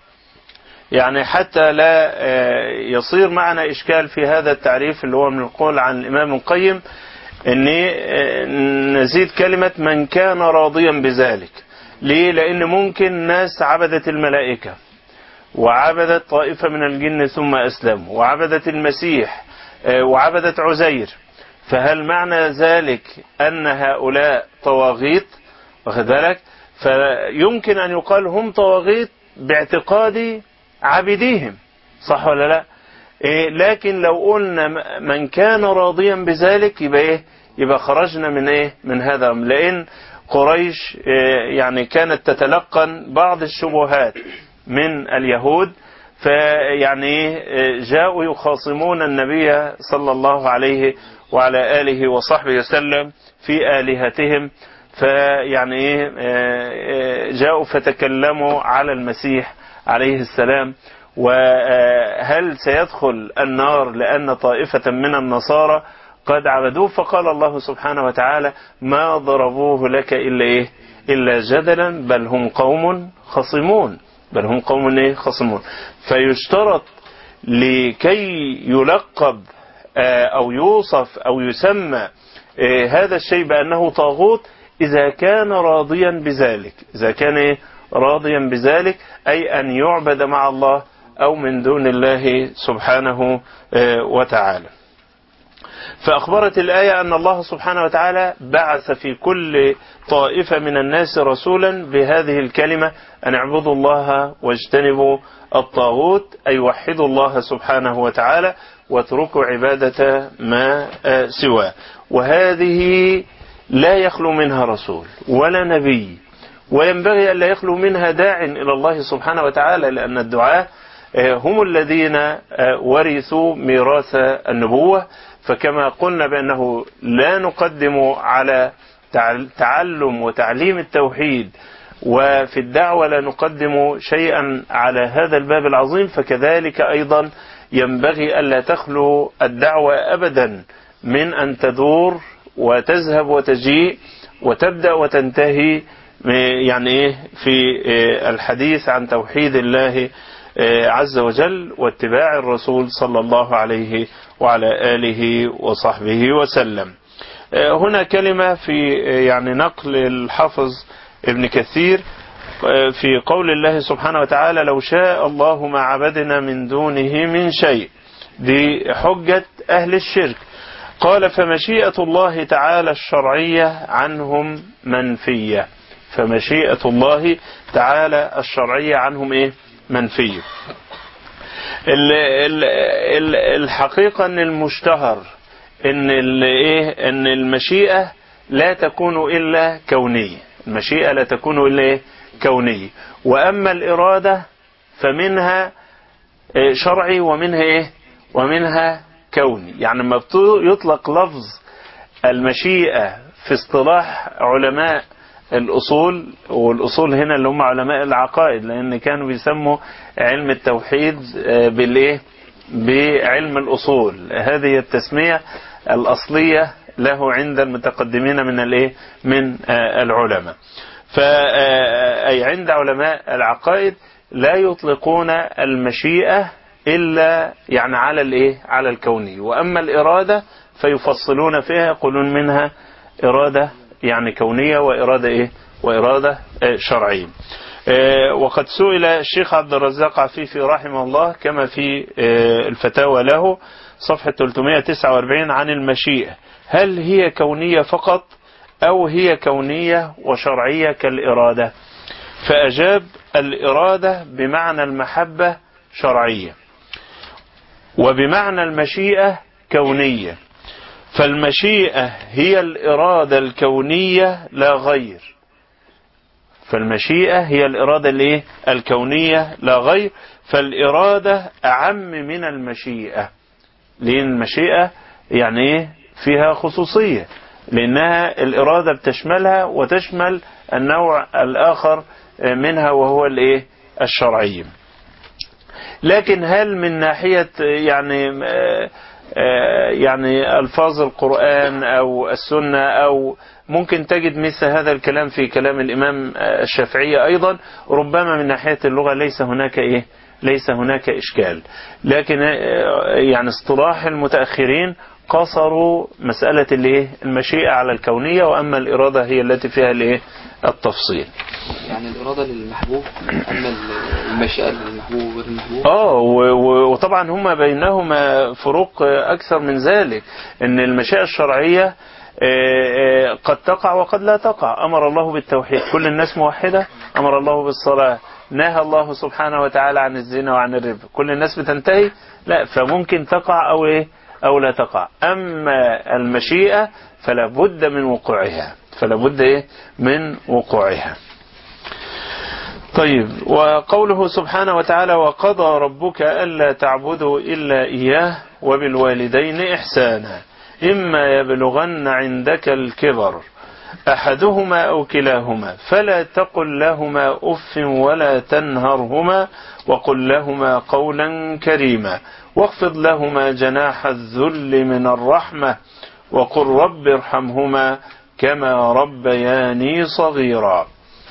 حتى لا يصير معنا إشكال في هذا التعريف اللي هو من القول عن الإمام القيم ان نزيد كلمة من كان راضيا بذلك. ليه؟ لأن ممكن ناس عبدت الملائكة وعبدت طائفة من الجن ثم أسلموا وعبدت المسيح وعبدت عزير. فهل معنى ذلك أن هؤلاء طواغيت؟ واخد بالك؟ فيمكن أن يقال هم طواغيت باعتقاد عابديهم صح ولا لا؟ لكن لو قلنا من كان راضيا بذلك يبقى خرجنا من ايه؟ من هذا. لان قريش يعني كانت تتلقن بعض الشبهات من اليهود، فيعني جاءوا يخاصمون النبي صلى الله عليه وعلى آله وصحبه وسلم في آلهتهم، فيعني جاءوا فتكلموا على المسيح عليه السلام، وهل سيدخل النار لأن طائفة من النصارى قد عبدوه، فقال الله سبحانه وتعالى ما ضربوه لك إلا جدلا بل هم قوم خصمون، بل هم قوم خصمون. فيشترط لكي يلقب أو يوصف أو يسمى هذا الشيء بأنه طاغوت إذا كان راضيا بذلك، إذا كان راضيا بذلك، أي أن يعبد مع الله أو من دون الله سبحانه وتعالى. فأخبرت الآية أن الله سبحانه وتعالى بعث في كل طائفة من الناس رسولا بهذه الكلمة أن اعبدوا الله واجتنبوا الطاغوت، أي وحدوا الله سبحانه وتعالى واتركوا عبادة ما سواه. وهذه لا يخلو منها رسول ولا نبي، وينبغي أن لا يخلو منها داع إلى الله سبحانه وتعالى، لأن الدعاة هم الذين ورثوا ميراث النبوة. فكما قلنا بأنه لا نقدم على تعلم وتعليم التوحيد، وفي الدعوة لا نقدم شيئا على هذا الباب العظيم، فكذلك أيضا ينبغي ألا تخلو الدعوة أبدا من أن تدور وتذهب وتجيء وتبدأ وتنتهي يعني في الحديث عن توحيد الله عز وجل واتباع الرسول صلى الله عليه وعلى آله وصحبه وسلم. هنا كلمة في يعني نقل الحافظ ابن كثير في قول الله سبحانه وتعالى لو شاء الله ما عبدنا من دونه من شيء، دي حجة أهل الشرك. قال فمشيئة الله تعالى الشرعية عنهم منفية، فمشيئة الله تعالى الشرعية عنهم منفية. الحقيقة ان المشتهر ان المشيئة لا تكون الا كونية، المشيئة لا تكون الا كونية، واما الارادة فمنها شرعي ومنها كوني. يعني لما يطلق لفظ المشيئة في اصطلاح علماء الأصول، والأصول هنا اللي هم علماء العقائد، لأن كانوا بيسموا علم التوحيد بعلم الأصول، هذه التسمية الأصلية له عند المتقدمين من العلماء. فأي عند علماء العقائد لا يطلقون المشيئة إلا يعني على الكوني، وأما الإرادة فيفصلون فيها يقولون منها إرادة يعني كونية وإرادة شرعية. وقد سئل الشيخ عبد الرزاق عفيفي رحمه الله كما في الفتاوى له صفحة 349 عن المشيئة، هل هي كونية فقط أو هي كونية وشرعية كالإرادة؟ فأجاب الإرادة بمعنى المحبة شرعية، وبمعنى المشيئة كونية، فالمشيئة هي الإرادة الكونية لا غير، فالمشيئة هي الإرادة الكونية لا غير، فالإرادة أعم من المشيئة، لأن المشيئة يعني فيها خصوصية، لأنها الإرادة بتشملها وتشمل النوع الآخر منها وهو الشرعي. لكن هل من ناحية يعني ألفاظ القرآن أو السنة، أو ممكن تجد مثل هذا الكلام في كلام الإمام الشافعي أيضا، ربما من ناحية اللغة ليس هناك إشكال، لكن يعني اصطلاح المتأخرين قصروا مسألة المشيئة على الكونية، وأما الإرادة هي التي فيها التفصيل. يعني الإرادة للمحبوب أما المشيئة للمحبوب غير المحبوب. وطبعا هما بينهما فروق أكثر من ذلك، إن المشيئة الشرعية قد تقع وقد لا تقع. أمر الله بالتوحيد كل الناس موحدة، أمر الله بالصلاة، نهى الله سبحانه وتعالى عن الزنا وعن الربا، كل الناس بتنتهي، لا، فممكن تقع أو لا تقع. أما المشيئة فلا بد من وقوعها، فلا بد من وقوعها. طيب، وقوله سبحانه وتعالى وقضى ربك ألا تعبدوا إلا إياه وبالوالدين إحسانا إما يبلغن عندك الكبر أحدهما أو كلاهما فلا تقل لهما أف ولا تنهرهما وقل لهما قولا كريما واخفض لهما جناح الذل من الرحمة وقل رب ارحمهما كما ربياني صغيرا.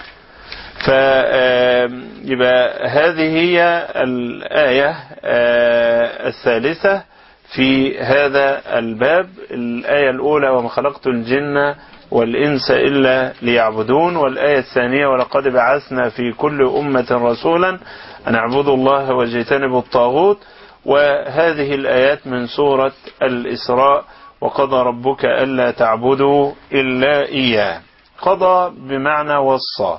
فيبقى هذه هي الآية الثالثة في هذا الباب. الآية الأولى وما خلقت الجن والإنس إلا ليعبدون، والآية الثانية ولقد بعثنا في كل أمة رسولا أن اعبدوا الله واجتنبوا الطاغوت. وهذه الآيات من سورة الإسراء وقضى ربك ألا تعبدوا إلا إياه. قضى بمعنى وصى،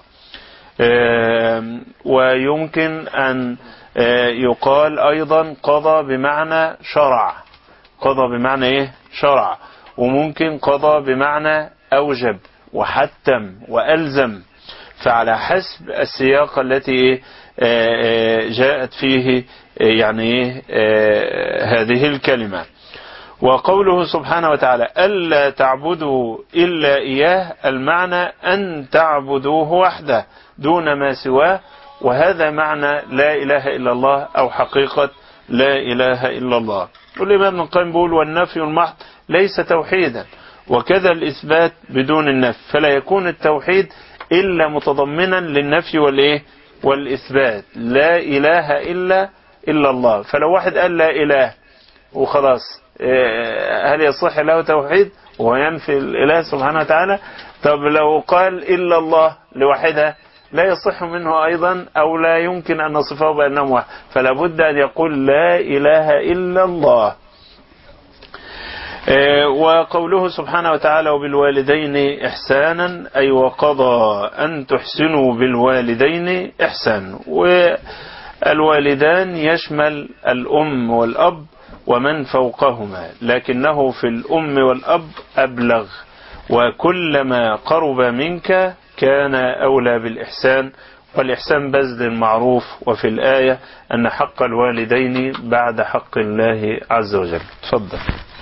ويمكن أن يقال أيضا قضى بمعنى شرع. قضى بمعنى إيه؟ شرع. وممكن قضى بمعنى أوجب وحتم وألزم، فعلى حسب السياق التي جاءت فيه يعني هذه الكلمة. وقوله سبحانه وتعالى ألا تعبدوا إلا إياه، المعنى أن تعبدوه وحده دون ما سواه، وهذا معنى لا إله إلا الله أو حقيقة لا إله إلا الله. والإمام ابن القيم بيقول والنفي المحض ليس توحيدا، وكذا الإثبات بدون النفي، فلا يكون التوحيد إلا متضمنا للنفي والإثبات. لا إله إلا الله. فلو واحد قال لا إله وخلاص، هل يصح له توحيد وهو ينفي الإله سبحانه وتعالى؟ طب لو قال إلا الله لوحدها لا يصح منه أيضا، أو لا يمكن أن نصفه بأنه واحد، فلا بد أن يقول لا إله إلا الله. وقوله سبحانه وتعالى وبالوالدين إحسانا، أي وقضى أن تحسنوا بالوالدين إحسان. والوالدان يشمل الأم والأب ومن فوقهما، لكنه في الأم والأب أبلغ، وكلما قرب منك كان أولى بالإحسان، والإحسان بذل المعروف. وفي الآية أن حق الوالدين بعد حق الله عز وجل. تفضل.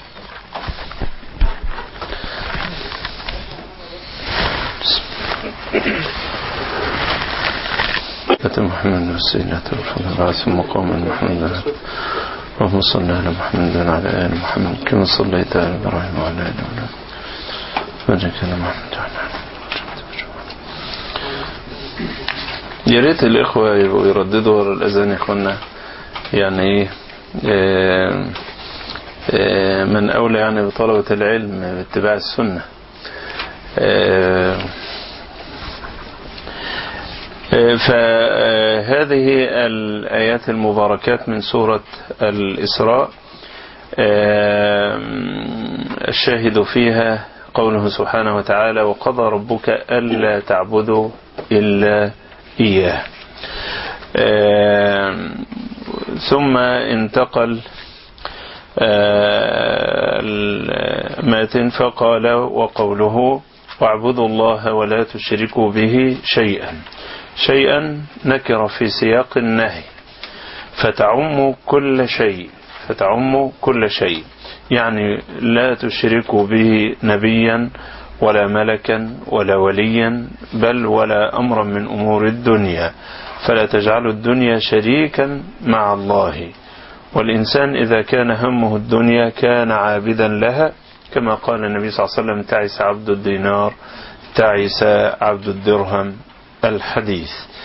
محمد وسيلة والفضل ثم قوم محمد اللهم صل على محمد وعلى آل محمد كما صليت على إبراهيم وعلى آل إبراهيم وبارك على محمد وعلى آل. يا ريت الإخوة يبقوا يرددوا ورا الأذان يا إخوانا، يعني من أولى يعني بطلبة العلم باتباع السنة. فهذه الآيات المباركات من سورة الإسراء الشاهد فيها قوله سبحانه وتعالى وقضى ربك ألا تعبدوا إلا إياه. ثم انتقل الماتن فقال وقوله واعبدوا الله ولا تشركوا به شيئا. شيئا نكر في سياق النهي فتعم كل شيء، فتعم كل شيء، يعني لا تشركوا به نبيا ولا ملكا ولا وليا بل ولا أمرا من أمور الدنيا، فلا تجعلوا الدنيا شريكا مع الله. والإنسان إذا كان همه الدنيا كان عابدا لها، كما قال النبي صلى الله عليه وسلم تعس عبد الدينار تعس عبد الدرهم الحديث.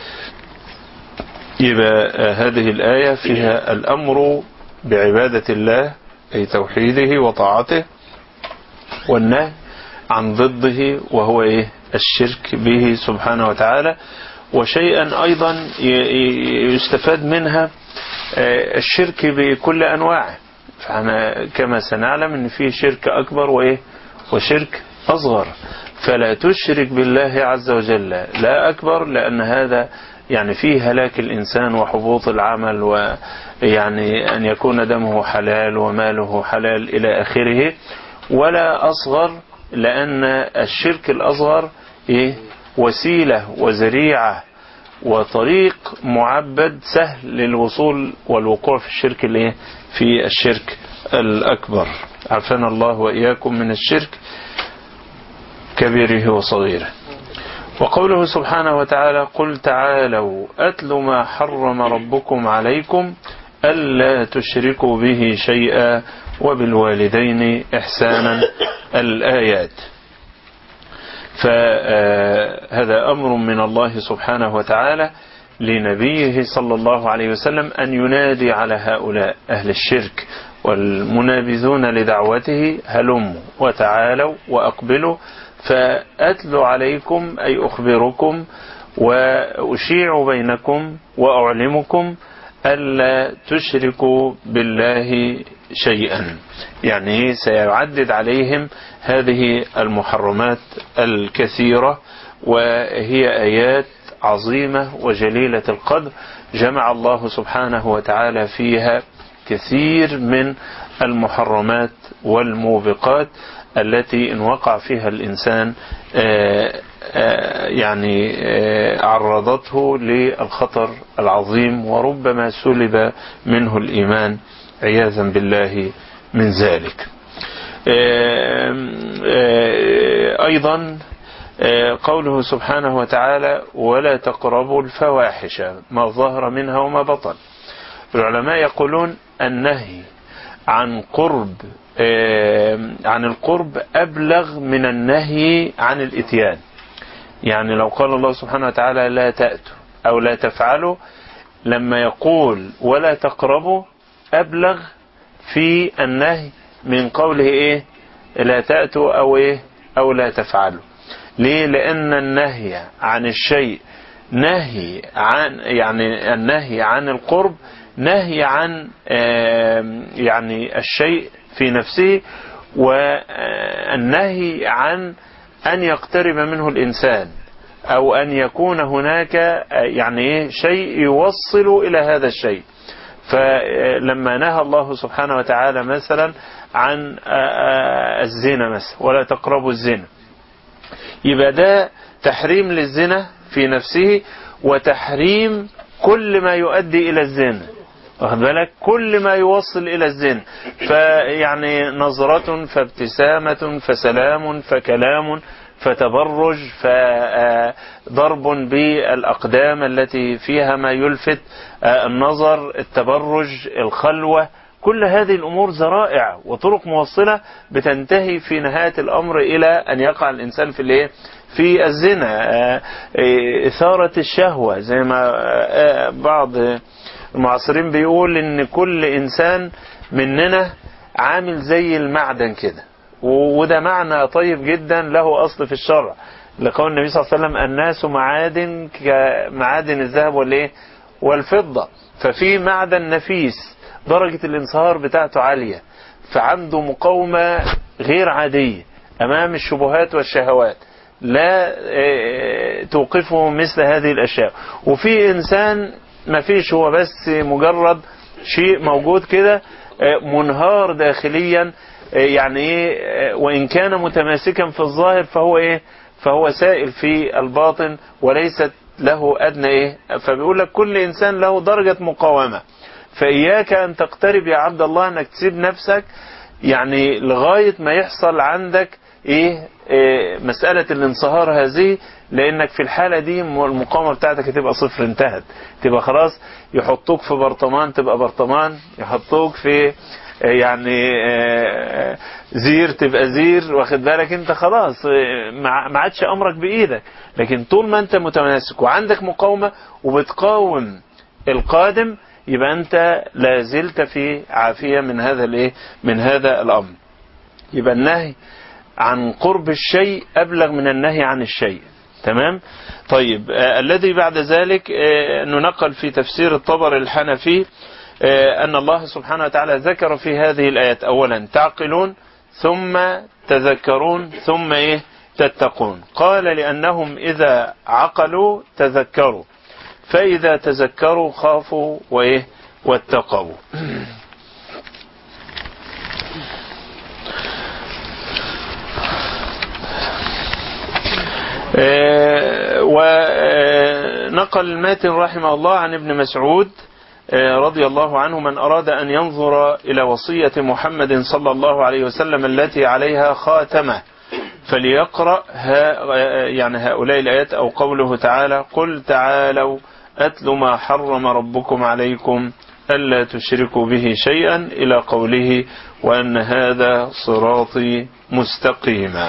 يبقى هذه الآية فيها الأمر بعبادة الله أي توحيده وطاعته، والنهي عن ضده وهو الشرك به سبحانه وتعالى. وشيئا أيضا يستفاد منها الشرك بكل أنواعه، فاحنا كما سنعلم أن فيه شرك أكبر وشرك أصغر، فلا تشرك بالله عز وجل لا أكبر، لأن هذا يعني فيه هلاك الإنسان وحبوط العمل، ويعني أن يكون دمه حلال وماله حلال إلى آخره، ولا أصغر، لأن الشرك الأصغر وسيلة وذريعة وطريق معبد سهل للوصول والوقوع في الشرك في الشرك الأكبر. عافانا الله وإياكم من الشرك كبيره وصغيره. وقوله سبحانه وتعالى: قل تعالوا أتل ما حرم ربكم عليكم ألا تشركوا به شيئا وبالوالدين إحسانا، الآيات. فهذا أمر من الله سبحانه وتعالى لنبيه صلى الله عليه وسلم أن ينادي على هؤلاء أهل الشرك والمنابذون لدعوته: هلموا وتعالوا وأقبلوا فأتل عليكم، أي أخبركم وأشيع بينكم وأعلمكم ألا تشركوا بالله شيئا. يعني سيعدد عليهم هذه المحرمات الكثيرة، وهي آيات عظيمة وجليلة القدر، جمع الله سبحانه وتعالى فيها كثير من المحرمات والموبقات التي إن وقع فيها الإنسان يعني عرضته للخطر العظيم، وربما سلب منه الإيمان عياذا بالله من ذلك. أيضا قوله سبحانه وتعالى: ولا تقربوا الفواحش ما ظهر منها وما بطن. العلماء يقولون النهي عن القرب أبلغ من النهي عن الإتيان. يعني لو قال الله سبحانه وتعالى لا تأتوا أو لا تفعلوا، لما يقول ولا تقربوا أبلغ في النهي من قوله لا تأتوا أو لا تفعلوا. ليه؟ لأن النهي عن الشيء نهي عن، يعني النهي عن القرب نهي عن يعني الشيء في نفسه، والنهي عن أن يقترب منه الإنسان أو أن يكون هناك يعني شيء يوصل إلى هذا الشيء. فلما نهى الله سبحانه وتعالى مثلا عن الزنا مثلا: ولا تقربوا الزنا، يبقى ده تحريم للزنا في نفسه، وتحريم كل ما يؤدي إلى الزنا، واخد بالك؟ كل ما يوصل إلى الزنا، فيعني نظرة فابتسامة فسلام فكلام فتبرج فضرب بالأقدام التي فيها ما يلفت النظر، التبرج، الخلوة، كل هذه الأمور ذرائع وطرق موصلة بتنتهي في نهاية الأمر إلى أن يقع الإنسان في الزنا. إثارة الشهوة، زي ما بعض المعاصرين بيقول إن كل إنسان مننا عامل زي المعدن كده، وده معنى طيب جدا له أصل في الشرع، لقول النبي صلى الله عليه وسلم: الناس معادن كمعادن الذهب والفضة. ففي معدن نفيس درجة الانصهار بتاعته عالية، فعنده مقاومة غير عادية أمام الشبهات والشهوات، لا توقفه مثل هذه الأشياء. وفي إنسان ما فيش، هو بس مجرد شيء موجود كده منهار داخليا، يعني وإن كان متماسكا في الظاهر فهو سائل في الباطن وليست له أدنى فبيقول لك كل إنسان له درجة مقاومة، فإياك أن تقترب يا عبد الله أنك تسيب نفسك يعني لغاية ما يحصل عندك مسألة الانصهار هذه، لأنك في الحالة دي المقاومة بتاعتك هتبقى صفر، انتهت، تبقى خلاص يحطوك في برطمان تبقى برطمان، يحطوك في يعني زير تبقى زير، واخد بالك انت خلاص ما عادش امرك بايدك. لكن طول ما انت متماسك وعندك مقاومة وبتقاوم القادم، يبقى انت لازلت في عافية من هذا الامر. يبقى النهي عن قرب الشيء ابلغ من النهي عن الشيء. تمام؟ طيب الذي بعد ذلك ننقل في تفسير الطبري الحنفي أن الله سبحانه وتعالى ذكر في هذه الآيات: أولا تعقلون، ثم تذكرون، ثم تتقون. قال لأنهم إذا عقلوا تذكروا، فإذا تذكروا خافوا واتقوا. ونقل الماتن رحمه الله عن ابن مسعود رضي الله عنه: من أراد أن ينظر إلى وصية محمد صلى الله عليه وسلم التي عليها خاتمة فليقرأ يعني هؤلاء الآيات أو قوله تعالى: قل تعالوا أتل ما حرم ربكم عليكم ألا تشركوا به شيئا إلى قوله: وأن هذا صراطي مستقيما.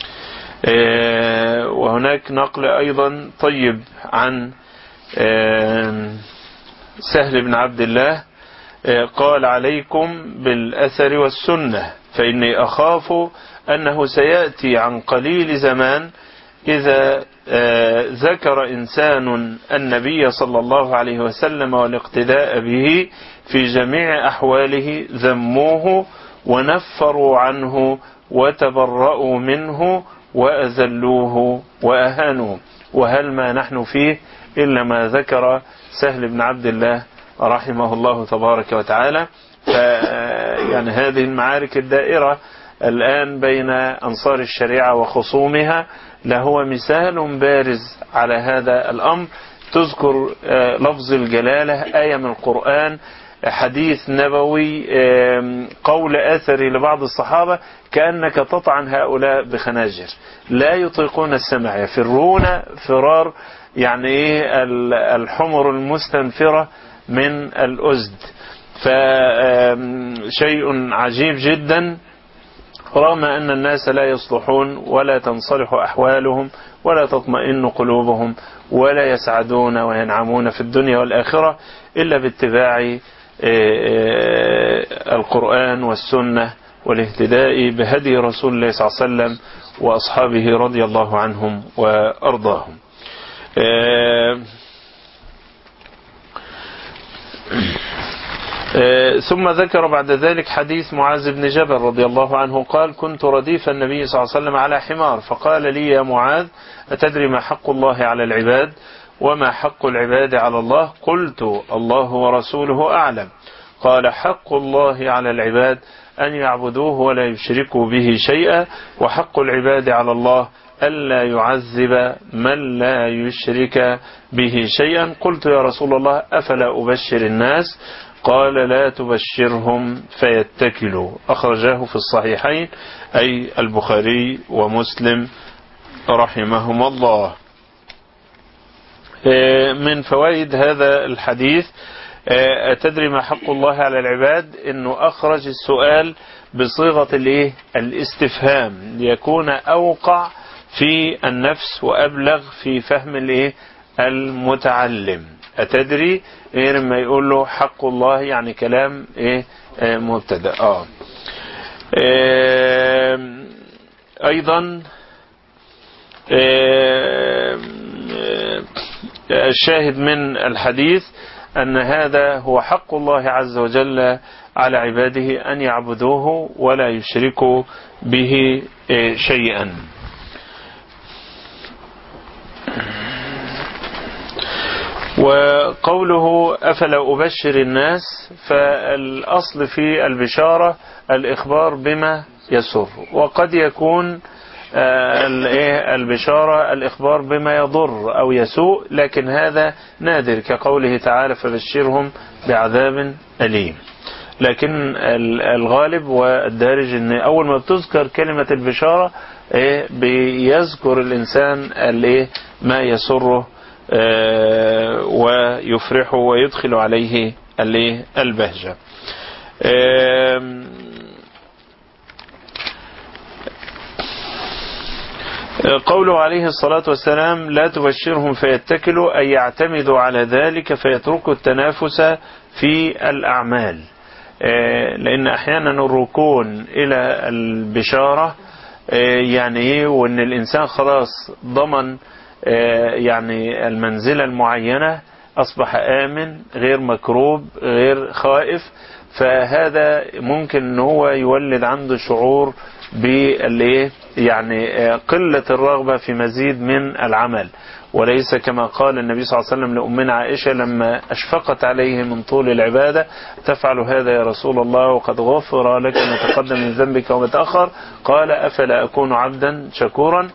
وهناك نقل أيضا طيب عن سهل بن عبد الله قال: عليكم بالأثر والسنة فإني أخاف أنه سيأتي عن قليل زمان إذا ذكر إنسان النبي صلى الله عليه وسلم والاقتداء به في جميع أحواله ذموه ونفروا عنه وتبرؤوا منه وأذلوه وأهانوه. وهل ما نحن فيه إلا ما ذكر سهل بن عبد الله رحمه الله تبارك وتعالى. يعني هذه المعارك الدائرة الآن بين أنصار الشريعة وخصومها لهو مثال بارز على هذا الأمر. تذكر لفظ الجلالة، آية من القرآن، حديث نبوي، قول أثري لبعض الصحابة، كأنك تطعن هؤلاء بخناجر، لا يطيقون السمع، يفرون فرار يعني الحمر المستنفرة من الأزد. فشيء عجيب جدا، رغم أن الناس لا يصلحون ولا تنصلح أحوالهم ولا تطمئن قلوبهم ولا يسعدون وينعمون في الدنيا والآخرة إلا باتباع القرآن والسنة والاهتداء بهدي رسول الله صلى الله عليه وسلم وأصحابه رضي الله عنهم وأرضاهم. ثم ذكر بعد ذلك حديث معاذ بن جبل رضي الله عنه قال: كنت رديف النبي صلى الله عليه وسلم على حمار فقال لي: يا معاذ أتدري ما حق الله على العباد وما حق العباد على الله؟ قلت: الله ورسوله أعلم. قال: حق الله على العباد أن يعبدوه ولا يشركوا به شيئا، وحق العباد على الله ألا يعذب من لا يشرك به شيئا. قلت: يا رسول الله أفلا أبشر الناس؟ قال: لا تبشرهم فيتكلوا. أخرجاه في الصحيحين أي البخاري ومسلم رحمهما الله. من فوائد هذا الحديث: أتدري ما حق الله على العباد؟ إنه أخرج السؤال بصيغة الاستفهام ليكون أوقع في النفس وأبلغ في فهم المتعلم. أتدري غير ما يقول له حق الله، يعني كلام مبتدأ. أيضا الشاهد من الحديث أن هذا هو حق الله عز وجل على عباده أن يعبدوه ولا يشركوا به شيئا. وقوله أفلا أبشر الناس، فالأصل في البشارة الإخبار بما يسر، وقد يكون البشارة الإخبار بما يضر أو يسوء، لكن هذا نادر كقوله تعالى: فبشرهم بعذاب أليم. لكن الغالب والدارج أن أول ما بتذكر كلمة البشارة بيذكر الإنسان ما يسره ويفرحه ويدخل عليه البهجة. قوله عليه الصلاة والسلام: لا تبشرهم فيتكلوا، أي يعتمدوا على ذلك فيتركوا التنافس في الأعمال. لأن أحيانا الركون إلى البشارة يعني وأن الإنسان خلاص ضمن يعني المنزلة المعينة أصبح آمن غير مكروب غير خائف، فهذا ممكن ان هو يولد عنده شعور يعني قلة الرغبة في مزيد من العمل، وليس كما قال النبي صلى الله عليه وسلم لأمنا عائشة لما أشفقت عليه من طول العبادة: تفعل هذا يا رسول الله وقد غفر لك ما تقدم من ذنبك وما تأخر، قال: أفلا أكون عبدا شكورا.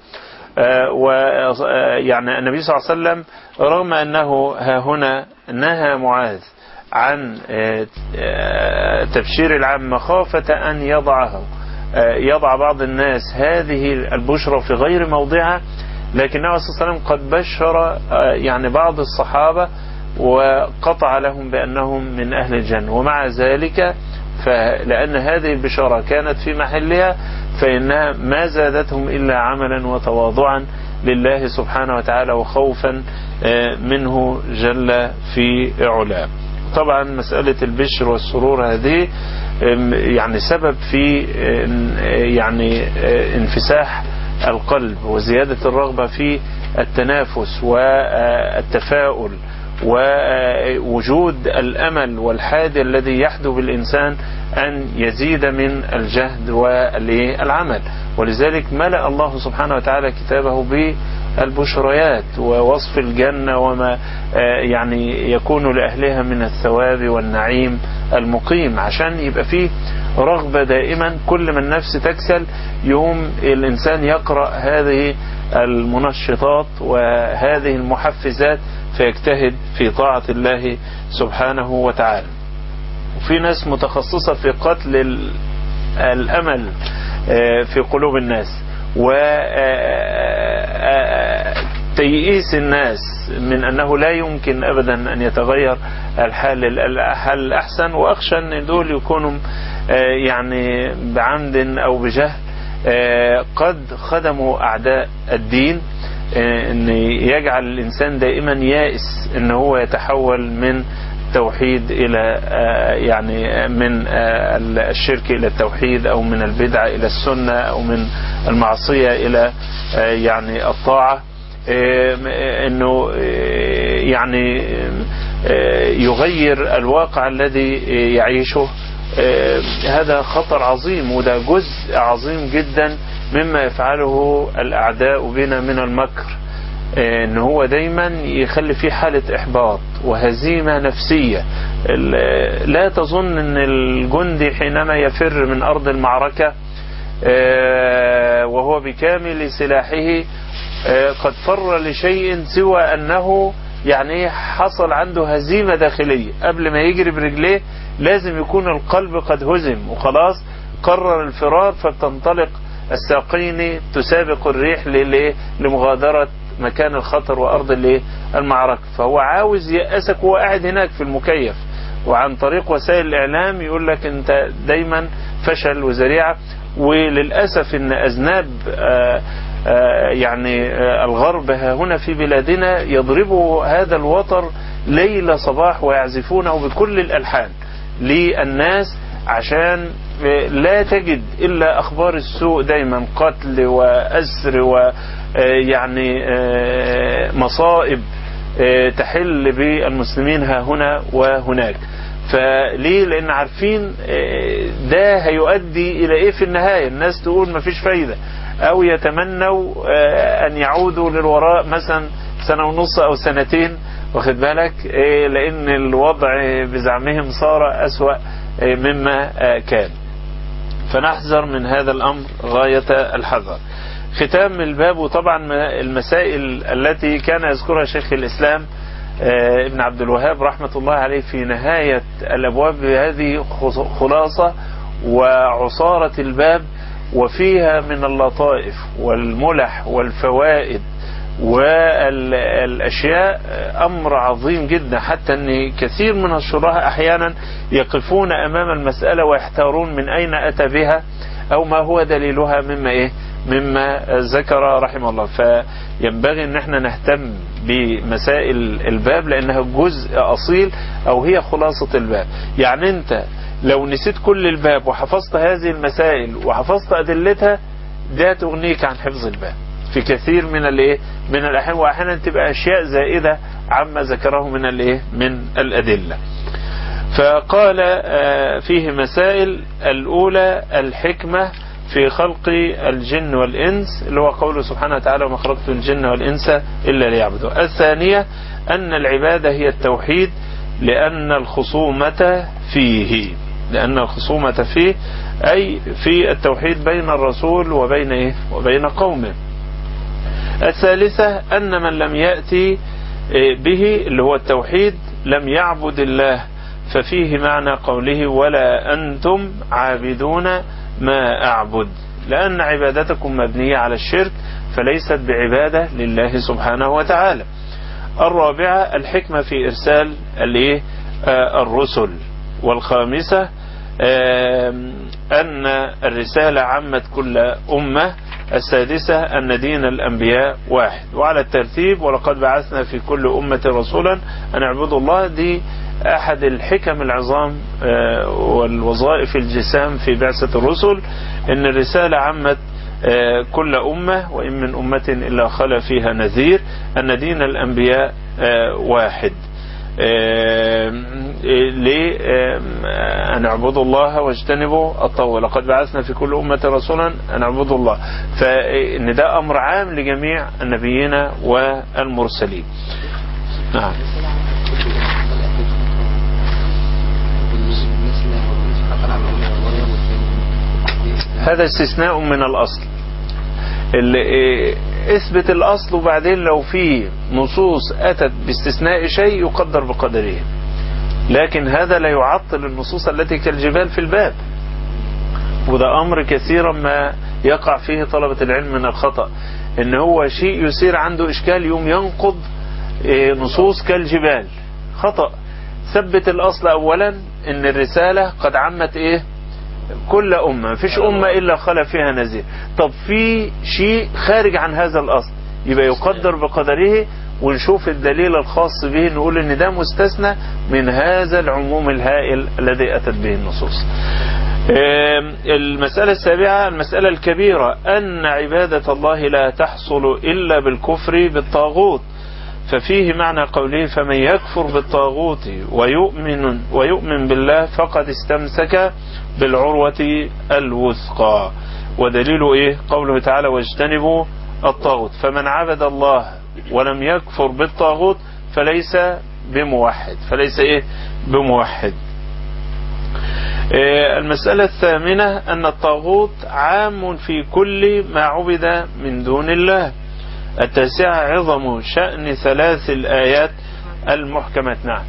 ويعني النبي صلى الله عليه وسلم رغم أنه ها هنا نهى معاذ عن تبشير العام مخافة أن يضع بعض الناس هذه البشرى في غير موضعها، لكنه صلى الله عليه وسلم قد بشر يعني بعض الصحابة وقطع لهم بأنهم من أهل الجنة، ومع ذلك لأن هذه البشارة كانت في محلها فإنها ما زادتهم إلا عملا وتواضعا لله سبحانه وتعالى وخوفا منه جل في علاه. طبعا مسألة البشر والسرور هذه يعني سبب في يعني انفساح القلب وزيادة الرغبة في التنافس والتفاؤل ووجود الأمل والحادي الذي يحدو بالإنسان أن يزيد من الجهد والعمل. ولذلك ملأ الله سبحانه وتعالى كتابه بالبشريات ووصف الجنة وما يعني يكون لأهلها من الثواب والنعيم المقيم، عشان يبقى فيه رغبة دائما. كل ما النفس تكسل يوم الإنسان يقرأ هذه المنشطات وهذه المحفزات فيجتهد في طاعة الله سبحانه وتعالى. وفي ناس متخصصة في قتل الأمل في قلوب الناس وتيئيس الناس من أنه لا يمكن أبدا أن يتغير الحال الأحسن، وأخشى أن دول يكونوا يعني بعمد أو بجهل قد خدموا أعداء الدين، أن يجعل الإنسان دائما يائس أن هو يتحول من التوحيد إلى يعني من الشرك إلى التوحيد، أو من البدعة إلى السنة، أو من المعصية إلى يعني الطاعة، أنه يعني يغير الواقع الذي يعيشه. هذا خطر عظيم، وده جزء عظيم جدا مما يفعله الأعداء بنا من المكر، ان هو دايما يخلي فيه حالة احباط وهزيمة نفسية. لا تظن ان الجندي حينما يفر من ارض المعركة وهو بكامل سلاحه قد فر لشيء سوى انه يعني حصل عنده هزيمة داخلية. قبل ما يجري برجليه لازم يكون القلب قد هزم وخلاص قرر الفرار، فبتنطلق الساقين تسابق الريح لمغادرة مكان الخطر وأرض المعركة. فهو عاوز يأسك وهو قاعد هناك في المكيف، وعن طريق وسائل الإعلام يقول لك أنت دايما فشل وذريعة. وللأسف أن أذناب يعني الغرب هنا في بلادنا يضربوا هذا الوتر ليل صباح ويعزفونه بكل الألحان للناس، عشان لا تجد إلا أخبار السوء دايما، قتل وأسر ويعني مصائب تحل بالمسلمين ها هنا وهناك. فليه؟ لأن عارفين ده هيؤدي إلى إيه في النهاية. الناس تقول مفيش فايدة، أو يتمنوا أن يعودوا للوراء مثلا سنة ونص أو سنتين، واخد بالك، لأن الوضع بزعمهم صار أسوأ مما كان. فنحذر من هذا الأمر غاية الحذر. ختام الباب، وطبعا المسائل التي كان يذكرها شيخ الإسلام ابن عبد الوهاب رحمة الله عليه في نهاية الأبواب هذه خلاصة وعصارة الباب، وفيها من اللطائف والملح والفوائد والأشياء أمر عظيم جدا، حتى أن كثير من الشراح أحيانا يقفون أمام المسألة ويحتارون من أين أتى بها أو ما هو دليلها مما ذكر رحمه الله. فينبغي أن احنا نهتم بمسائل الباب لأنها جزء أصيل أو هي خلاصة الباب. يعني أنت لو نسيت كل الباب وحفظت هذه المسائل وحفظت أدلتها، ده تغنيك عن حفظ الباب في كثير من الأحيان، وأحيانا تبقى أشياء زائدة عما ذكره من من الأدلة. فقال فيه مسائل. الأولى الحكمة في خلق الجن والإنس، اللي هو قوله سبحانه وتعالى وما خلقت الجن والإنس إلا ليعبدوا. الثانية أن العبادة هي التوحيد لأن الخصومة فيه، أي في التوحيد بين الرسول وبين قومه. الثالثة أن من لم يأتي به اللي هو التوحيد لم يعبد الله، ففيه معنى قوله ولا أنتم عابدون ما أعبد، لأن عبادتكم مبنية على الشرك فليست بعبادة لله سبحانه وتعالى. الرابعة الحكمة في إرسال الرسل. والخامسة أن الرسالة عمت كل أمة. السادسة أن دين الأنبياء واحد. وعلى الترتيب ولقد بعثنا في كل أمة رسولا أن اعبدوا الله، دي أحد الحكم العظام والوظائف الجسام في بعثة الرسل، أن الرسالة عمت كل أمة وإن من أمة إلا خلا فيها نذير، أن دين الأنبياء واحد. أن اعبدوا الله واجتنبوا الطاغوت، لقد بعثنا في كل أمة رسولا أن اعبدوا الله، فإن ده أمر عام لجميع النبيين والمرسلين. نعم. هذا استثناء من الأصل، اثبت الأصل وبعدين لو في نصوص أتت باستثناء شيء يقدر بقدره، لكن هذا لا يعطل النصوص التي كالجبال في الباب. وده أمر كثيرا ما يقع فيه طلبة العلم من الخطأ، إن هو شيء يصير عنده إشكال يوم ينقض نصوص كالجبال. خطأ. ثبت الأصل أولا، إن الرسالة قد عمت كل أمة، مفيش أمة إلا خلا فيها نذير. طب في شيء خارج عن هذا الأصل يبقى يقدر بقدره، ونشوف الدليل الخاص به نقول إن ده مستثنى من هذا العموم الهائل الذي أتت به النصوص. المسألة السابعة المسألة الكبيرة، أن عبادة الله لا تحصل إلا بالكفر بالطاغوت، ففيه معنى قوله فمن يكفر بالطاغوت ويؤمن بالله فقد استمسك بالعروة الوثقى. ودليله قوله تعالى واجتنبوا الطاغوت، فمن عبد الله ولم يكفر بالطاغوت فليس بموحد. المسألة الثامنة أن الطاغوت عام في كل ما عبد من دون الله. التاسعة عظم شأن 3 الآيات المحكمات. نعم.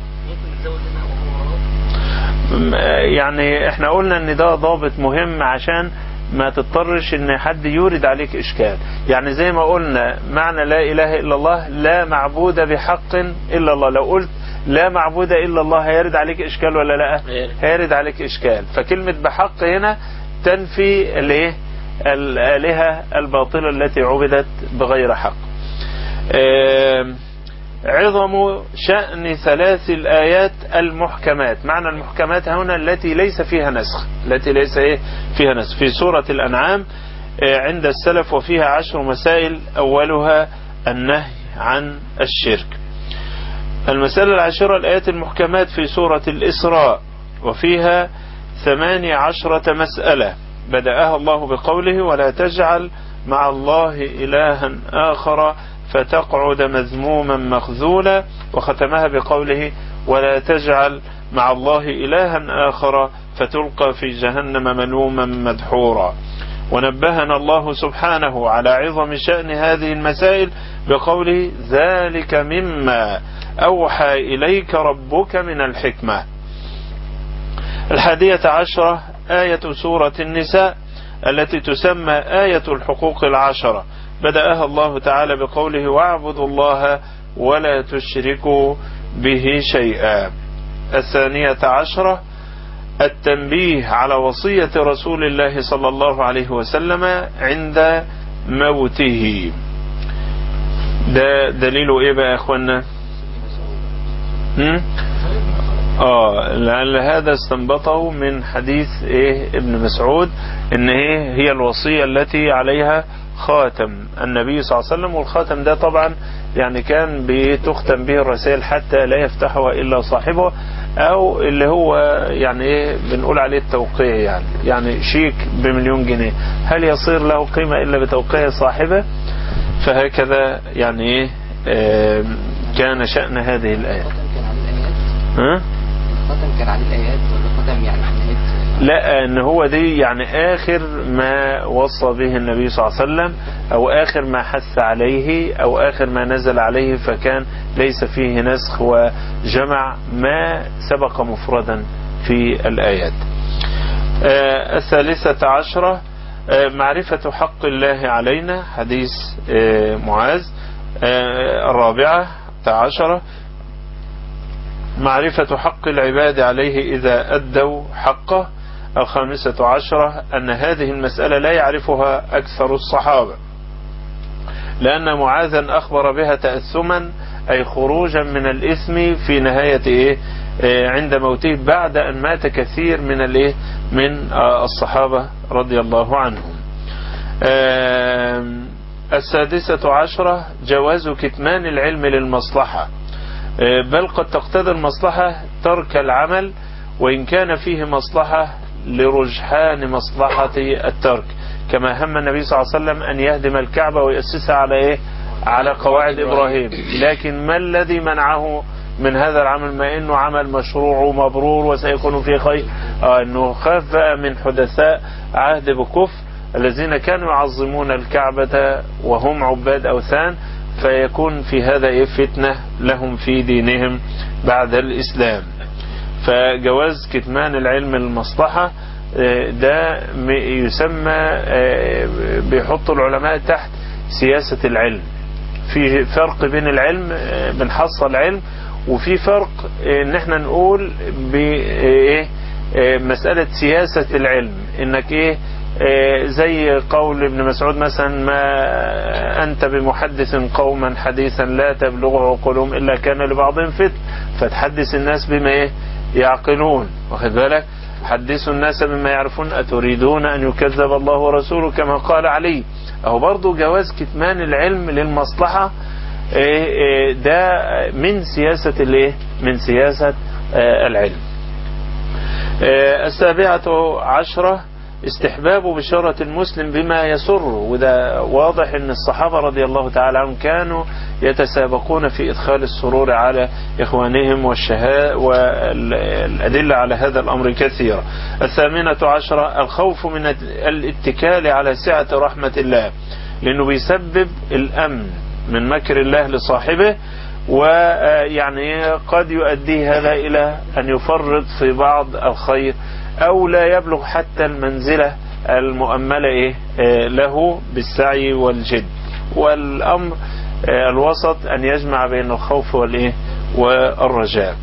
يعني احنا قلنا ان ده ضابط مهم عشان ما تضطرش ان حد يورد عليك اشكال. يعني زي ما قلنا معنى لا اله الا الله لا معبود بحق الا الله، لو قلت لا معبود الا الله هيرد عليك اشكال ولا لا؟ هيرد عليك اشكال. فكلمة بحق هنا تنفي الآلهة الباطلة التي عبدت بغير حق. عظم شأن 3 الآيات المحكمات. معنى المحكمات هنا التي ليس فيها نسخ، في سورة الأنعام عند السلف، وفيها 10 مسائل، أولها النهي عن الشرك. المسألة 10 الآيات المحكمات في سورة الإسراء، وفيها 18 مسألة، بدأها الله بقوله ولا تجعل مع الله إلها آخر فتقعد مذموما مخذولا، وختمها بقوله ولا تجعل مع الله إلها آخر فتلقى في جهنم ملوما مدحورا. ونبهنا الله سبحانه على عظم شأن هذه المسائل بقوله ذلك مما أوحى إليك ربك من الحكمة. 11 آية سورة النساء التي تسمى آية الحقوق 10، بدأها الله تعالى بقوله واعبدوا الله ولا تشركوا به شيئا. 12 التنبيه على وصية رسول الله صلى الله عليه وسلم عند موته. ده دليله ايه بقى يا اخوانا؟ لعل هذا استنبطه من حديث ابن مسعود ان هي الوصية التي عليها خاتم النبي صلى الله عليه وسلم. والخاتم ده طبعا يعني كان بتختم به الرسائل حتى لا يفتحها إلا صاحبه، أو اللي هو يعني إيه بنقول عليه التوقيع، يعني شيك ب1,000,000 جنيه هل يصير له قيمة إلا بتوقيع صاحبه؟ فهكذا يعني إيه كان شأن هذه الآية. الختم كان عليه الآيات ولا ختم يعني حنيت؟ لا، ان هو دي يعني اخر ما وصى به النبي صلى الله عليه وسلم، او اخر ما حث عليه، او اخر ما نزل عليه، فكان ليس فيه نسخ وجمع ما سبق مفردا في الآيات. 13 معرفة حق الله علينا، حديث معاذ. 14 معرفة حق العباد عليه إذا أدوا حقه. 15 أن هذه المسألة لا يعرفها أكثر الصحابة، لأن معاذا أخبر بها تأثما، أي خروجا من الإثم في نهاية عند موته، بعد أن مات كثير من الصحابة رضي الله عنهم. 16 جواز كتمان العلم للمصلحة، بل قد تقتضي المصلحة ترك العمل وإن كان فيه مصلحة لرجحان مصلحة الترك، كما هم النبي صلى الله عليه وسلم أن يهدم الكعبة ويأسسها على على قواعد إبراهيم. لكن ما الذي منعه من هذا العمل، ما إنه عمل مشروع ومبرور وسيكون فيه خير؟ إنه خاف من حدثاء عهد بكفر الذين كانوا يعظمون الكعبة وهم عباد أوثان، فيكون في هذا فتنة لهم في دينهم بعد الإسلام. فجواز كتمان العلم المصلحة ده يسمى، بيحط العلماء تحت سياسة العلم. في فرق بين العلم بنحصل علم، وفي فرق ان احنا نقول مسألة سياسة العلم، انك زي قول ابن مسعود مثلا: ما أنت بمحدث قوما حديثا لا تبلغه عقولهم إلا كان لبعضهم فتن، فتحدث الناس بما يعقلون، واخد بالك؟ حدثوا الناس بما يعرفون أتريدون أن يكذب الله ورسوله كما قال علي. أو برضو جواز كتمان العلم للمصلحة، ده من سياسة من سياسة العلم. 17 استحباب بشارة المسلم بما يسر، وده واضح ان الصحابة رضي الله تعالى عنهم كانوا يتسابقون في ادخال السرور على اخوانهم، والادلة على هذا الامر كثيرة. 18 الخوف من الاتكال على سعة رحمة الله، لانه بيسبب الامن من مكر الله لصاحبه، ويعني قد يؤدي هذا الى ان يفرط في بعض الخير، او لا يبلغ حتى المنزلة المؤملة له بالسعي والجد. والامر الوسط ان يجمع بين الخوف والرجاء.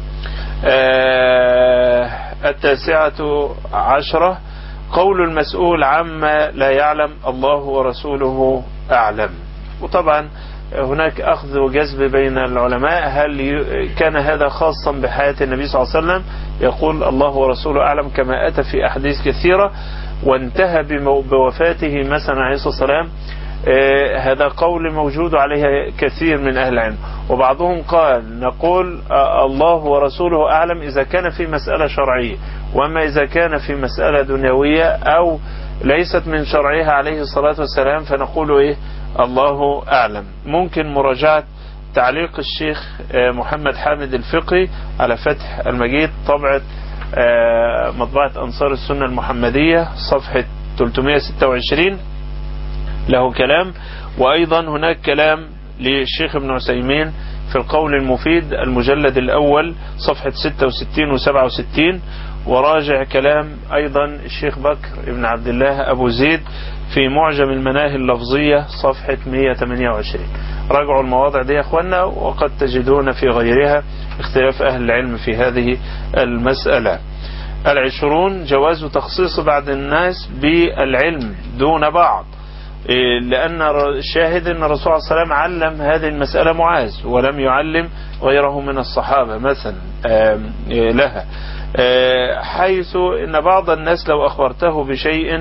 19 قول المسؤول عما لا يعلم الله ورسوله اعلم. وطبعا هناك أخذ وجذب بين العلماء، هل كان هذا خاصا بحياة النبي صلى الله عليه وسلم يقول الله ورسوله أعلم كما أتى في أحاديث كثيرة، وانتهى بوفاته مثلا عليه الصلاة والسلام؟ هذا قول موجود عليه كثير من أهل العلم. وبعضهم قال نقول الله ورسوله أعلم إذا كان في مسألة شرعية، وما إذا كان في مسألة دنيوية أو ليست من شرعها عليه الصلاة والسلام فنقول الله أعلم. ممكن مراجعة تعليق الشيخ محمد حامد الفقي على فتح المجيد، طبعة مطبعة أنصار السنة المحمدية، صفحة 326، له كلام. وأيضا هناك كلام للشيخ ابن عثيمين في القول المفيد، المجلد الأول، صفحة 66 و67. وراجع كلام أيضا الشيخ بكر ابن عبد الله أبو زيد في معجم المناهي اللفظية، صفحة 128. راجعوا المواضع دي يا أخوانا، وقد تجدون في غيرها اختلاف أهل العلم في هذه المسألة. 20 جواز تخصيص بعض الناس بالعلم دون بعض، لأن الشاهد أن الرسول صلى الله عليه وسلم علم هذه المسألة معاذ، ولم يعلم غيره من الصحابة مثلا لها، حيث أن بعض الناس لو أخبرته بشيء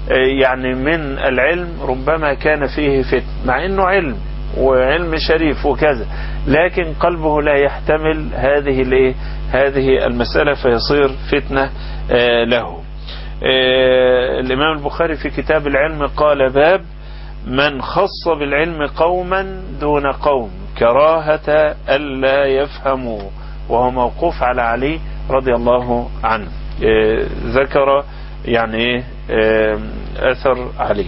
يعني من العلم ربما كان فيه فتن، مع انه علم وعلم شريف وكذا، لكن قلبه لا يحتمل هذه المسألة فيصير فتنة له. الإمام البخاري في كتاب العلم قال: باب من خص بالعلم قوما دون قوم كراهة ألا يفهموا، وهو موقوف على علي رضي الله عنه. ذكر يعني أثر علي.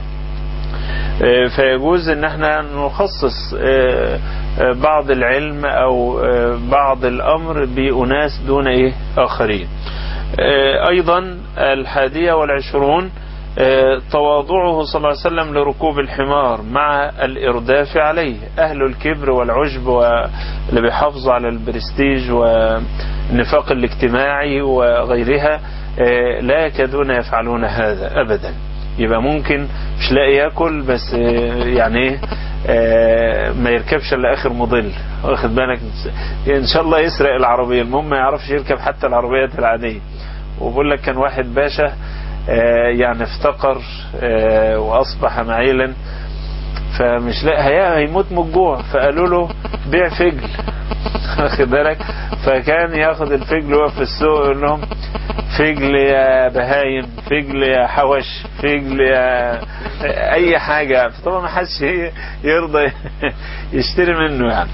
فيجوز ان احنا نخصص بعض العلم او بعض الامر بأناس دون آخرين. ايضا 21 تواضعه صلى الله عليه وسلم لركوب الحمار مع الإرداف عليه. أهل الكبر والعجب واللي بيحافظوا على البرستيج والنفاق الاجتماعي وغيرها لا يكادون يفعلون هذا أبدا. يبقى ممكن مش لاقي ياكل بس يعني ما يركبش الا اخر موديل، واخد بالك، ان شاء الله يسرق العربيه، المهم ما يعرفش يركب حتى العربيات العاديه. وبقول لك كان واحد باشا يعني افتقر واصبح معيلا، فمش لاقي هيموت من الجوع، فقالوا له بيع فجل، واخد بالك، فكان ياخد الفجل وهو في السوق يقول لهم فجل يا بهايم، فجل يا حوش، فجل يا اي حاجة، فطبعا ما حدش يرضى يشتري منه يعني.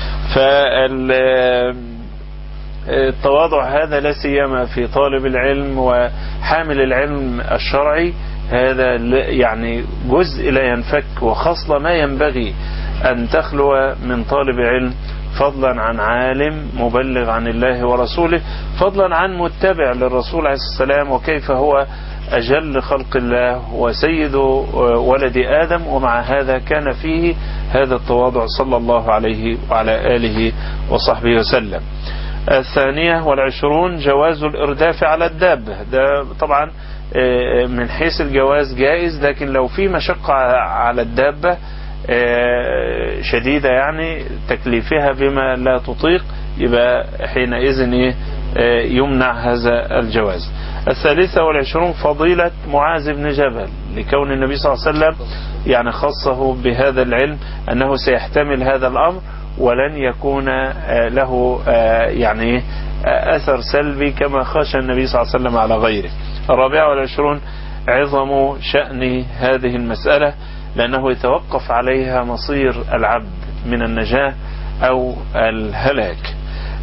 فالتواضع هذا لا سيما في طالب العلم وحامل العلم الشرعي، هذا يعني جزء لا ينفك وخصلة ما ينبغي أن تخلو من طالب علم، فضلا عن عالم مبلغ عن الله ورسوله، فضلا عن متبع للرسول عليه السلام، وكيف هو أجل خلق الله وسيد ولد آدم، ومع هذا كان فيه هذا التواضع صلى الله عليه وعلى آله وصحبه وسلم. 22 جواز الإرداف على الدابة. ده طبعا من حيث الجواز جائز، لكن لو في مشقة على الدابة شديدة يعني تكليفها بما لا تطيق، يبقى حينئذ يمنع هذا الجواز. 23 فضيلة معاذ بن جبل، لكون النبي صلى الله عليه وسلم يعني خصه بهذا العلم أنه سيحتمل هذا الأمر ولن يكون له يعني أثر سلبي كما خشى النبي صلى الله عليه وسلم على غيره. 24 عظم شأن هذه المسألة، لأنه يتوقف عليها مصير العبد من النجاة أو الهلاك.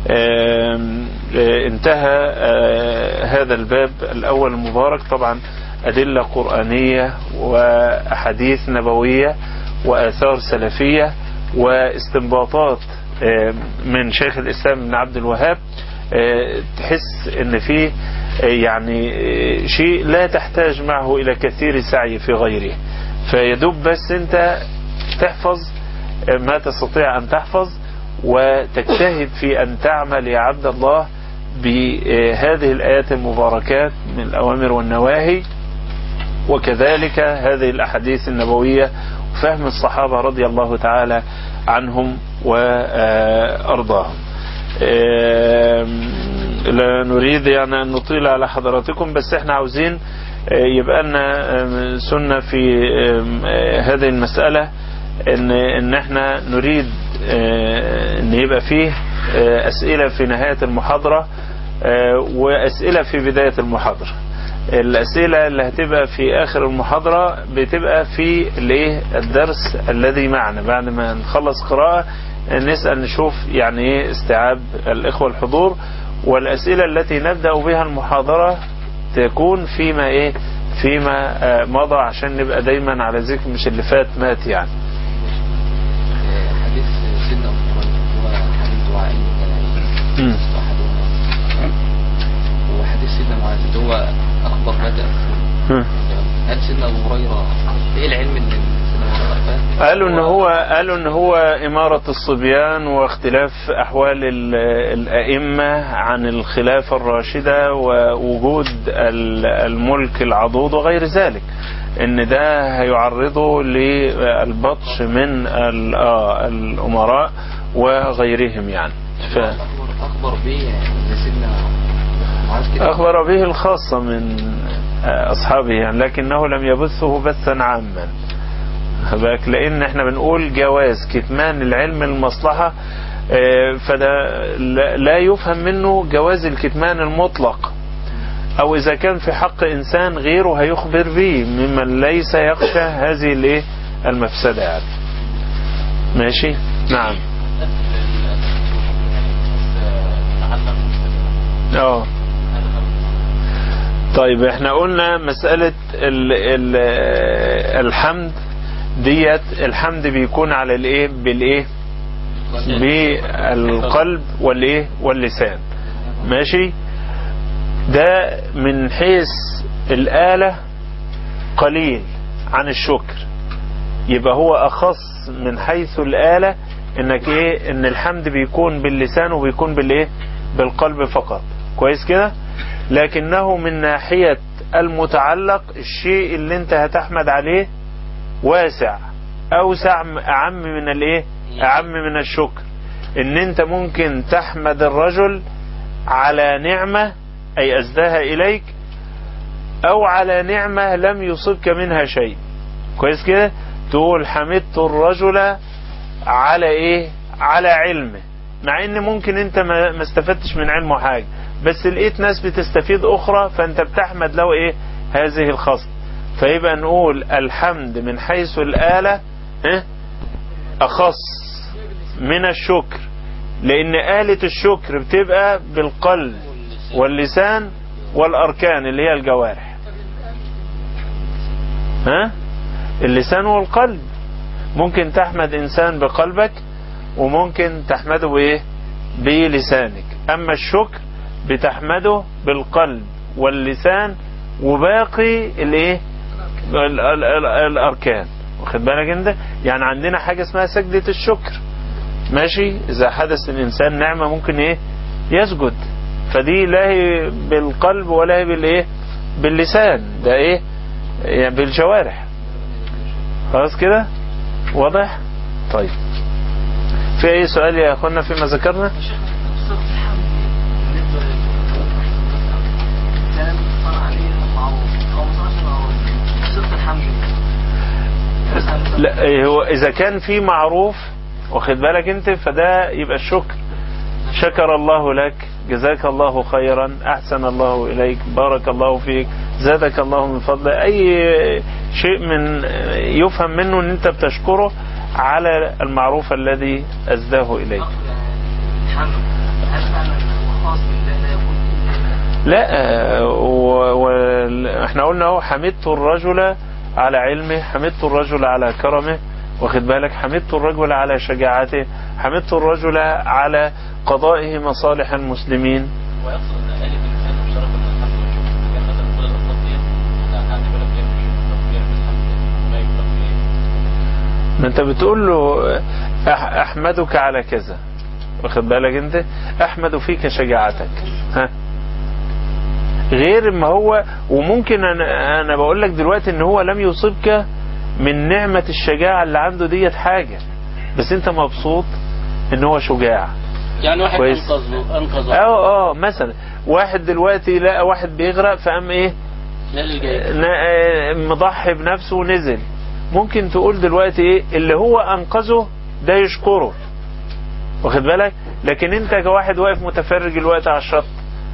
انتهى هذا الباب الأول المبارك. طبعا أدلة قرآنية وأحاديث نبوية وآثار سلفية واستنباطات من شيخ الإسلام ابن عبد الوهاب، تحس ان فيه يعني شيء لا تحتاج معه إلى كثير سعي في غيره، فيدوب بس انت تحفظ ما تستطيع أن تحفظ وتجتهد في أن تعمل يا عبد الله بهذه الآيات المباركات من الأوامر والنواهي، وكذلك هذه الأحاديث النبوية وفهم الصحابة رضي الله تعالى عنهم وأرضاهم. لا نريد يعني أن نطيل على حضراتكم، بس احنا عاوزين يبقى لنا سنة في هذه المسألة، ان احنا نريد ان يبقى فيه أسئلة في نهاية المحاضرة وأسئلة في بداية المحاضرة. الأسئلة اللي هتبقى في آخر المحاضرة بتبقى في الدرس الذي معنا، بعد ما نخلص قراءة نسأل نشوف يعني ايه استيعاب الإخوة الحضور، والأسئلة التي نبدأ بها المحاضرة تكون فيما مضى، عشان نبقى دايما على ذكر مش اللي فات مات يعني. حديث سيدنا أبو هريرة هو حديث دعاء المتنعم وحديث سيدنا معاذ هو أخبر بدأ. هل سيدنا أبو هريرة ايه العلم اللي قالوا ان هو إمارة الصبيان واختلاف أحوال الأئمة عن الخلافة الراشدة ووجود الملك العضوض وغير ذلك، ان ده هيعرضه للبطش من الأمراء وغيرهم يعني. أخبر به سيدنا أخبر به الخاصة من أصحابه يعني، لكنه لم يبثه بثا عاما. لأن احنا بنقول جواز كتمان العلم المصلحة، فده لا يفهم منه جواز الكتمان المطلق، أو إذا كان في حق إنسان غيره هيخبر به ممن ليس يخشى هذه المفسدة يعني. ماشي. نعم. طيب احنا قلنا مسألة الحمد ديت، الحمد بيكون على بالايه بالقلب واللسان. ماشي. ده من حيث الآلة قليل عن الشكر، يبقى هو أخص من حيث الآلة، انك ان الحمد بيكون باللسان وبيكون بالقلب فقط. كويس كده. لكنه من ناحية المتعلق، الشيء اللي انت هتحمد عليه واسع، اوسع، اعم من الشكر. ان انت ممكن تحمد الرجل على نعمة اي ازداها اليك، او على نعمة لم يصبك منها شيء. كويس كده. تقول حمدت الرجل على على علمه، مع ان ممكن انت ما استفدتش من علمه حاجة، بس لقيت ناس بتستفيد اخرى فانت بتحمد له هذه الخصلة. فيبقى نقول الحمد من حيث الآلة اخص من الشكر، لان آلة الشكر بتبقى بالقلب واللسان والاركان اللي هي الجوارح. اللسان والقلب. ممكن تحمد انسان بقلبك وممكن تحمده بلسانك، اما الشكر بتحمده بالقلب واللسان وباقي الاركان. واخد بالك انت؟ يعني عندنا حاجة اسمها سجدة الشكر. ماشي. اذا حدث الانسان نعمة ممكن يسجد، فدي لا هي بالقلب ولا هي باللسان، ده يعني بالجوارح. خلاص كده واضح. طيب في اي سؤال يا اخوانا فيما ذكرنا؟ لا، هو اذا كان في معروف واخد بالك انت فده يبقى الشكر. شكر الله لك، جزاك الله خيرا، احسن الله اليك، بارك الله فيك، زادك الله من فضله، اي شيء من يفهم منه ان انت بتشكره على المعروف الذي أزداه إليك. لا، احنا قلنا هو حمدت الرجل على علمه، حمدت الرجل على كرمه، واخد بالك، حمدت الرجل على شجاعته، حمدت الرجل على قضائه مصالح المسلمين. ما انت بتقول له احمدك على كذا، واخد بالك انت، احمد فيك شجاعتك. غير ما هو، وممكن انا بقول لك دلوقتي ان هو لم يصبك من نعمة الشجاعة اللي عنده ديت حاجة، بس انت مبسوط ان هو شجاع. يعني واحد انقذه مثلا واحد دلوقتي لقى واحد بيغرق فقام مضحي بنفسه ونزل، ممكن تقول دلوقتي اللي هو انقذه ده يشكره، واخد بالك. لكن انت كواحد واقف متفرج الوقت على الشط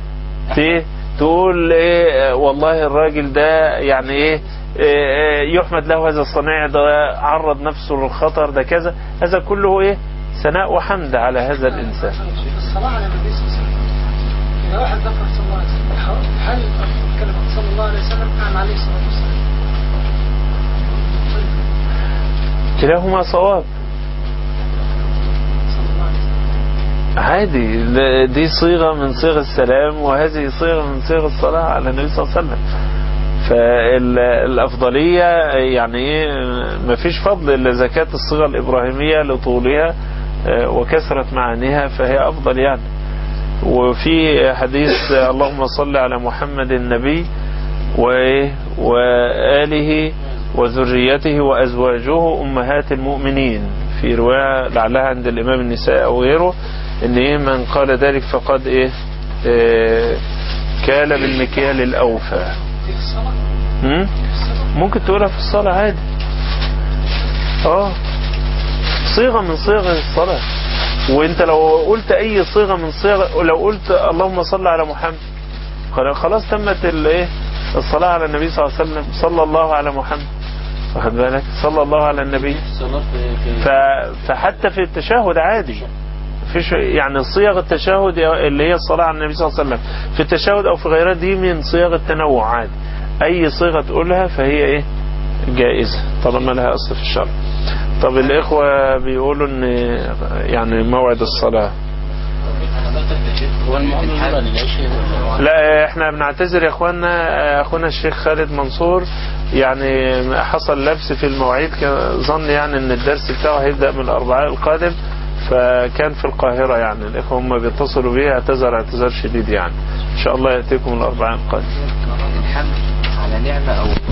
تقول والله الراجل ده يعني يحمد له هذا الصنيع، ده عرض نفسه للخطر، ده كذا، هذا كله ثناء وحمد على هذا الانسان. الصلاة على النبي صلى الله عليه وسلم، إذا واحد ذكر صلى الله عليه وسلم، هل كلمة صلى الله عليه وسلم نعم عليه الصلاة والسلام؟ كلاهما صواب عادي. دي صيغة من صيغ السلام، وهذه صيغة من صيغ الصلاة على النبي صلى الله عليه وسلم. فالأفضلية يعني ما فيش فضل إلا زكاة الصيغة الإبراهيمية لطولها وكثرة معانيها، فهي أفضل يعني. وفي حديث اللهم صل على محمد النبي وآله وذريته وأزواجه أمهات المؤمنين، في رواية لعلها عند الإمام النساء أو غيره، إن من قال ذلك فقد كال بالمكيال الأوفى. ممكن تقولها في الصلاة عادي. صيغة من صيغ الصلاة. وانت لو قلت اي صيغة من صيغ، لو قلت اللهم صل على محمد خلاص تمت الصلاة على النبي صلى الله عليه وسلم. صلى الله على محمد، واخد بالك، صلى الله على النبي. فحتى في التشهد عادي، فيش يعني صيغ التشهد اللي هي الصلاة على النبي صلى الله عليه وسلم في التشهد او في غيرها، دي من صيغ التنوع عادي. اي صيغة تقولها فهي جائزة طالما لها اصل في الشرع. طب الاخوة بيقولوا ان يعني موعد الصلاة، لا احنا بنعتذر يا اخونا الشيخ خالد منصور، يعني حصل لبس في المواعيد، ظن يعني ان الدرس بتاعه هيبدأ من الاربعاء القادم، فكان في القاهرة. يعني الاخوة هم بيتصلوا بيه، اعتذار شديد، يعني ان شاء الله يأتيكم الاربعاء القادم. الحمد على نعمة او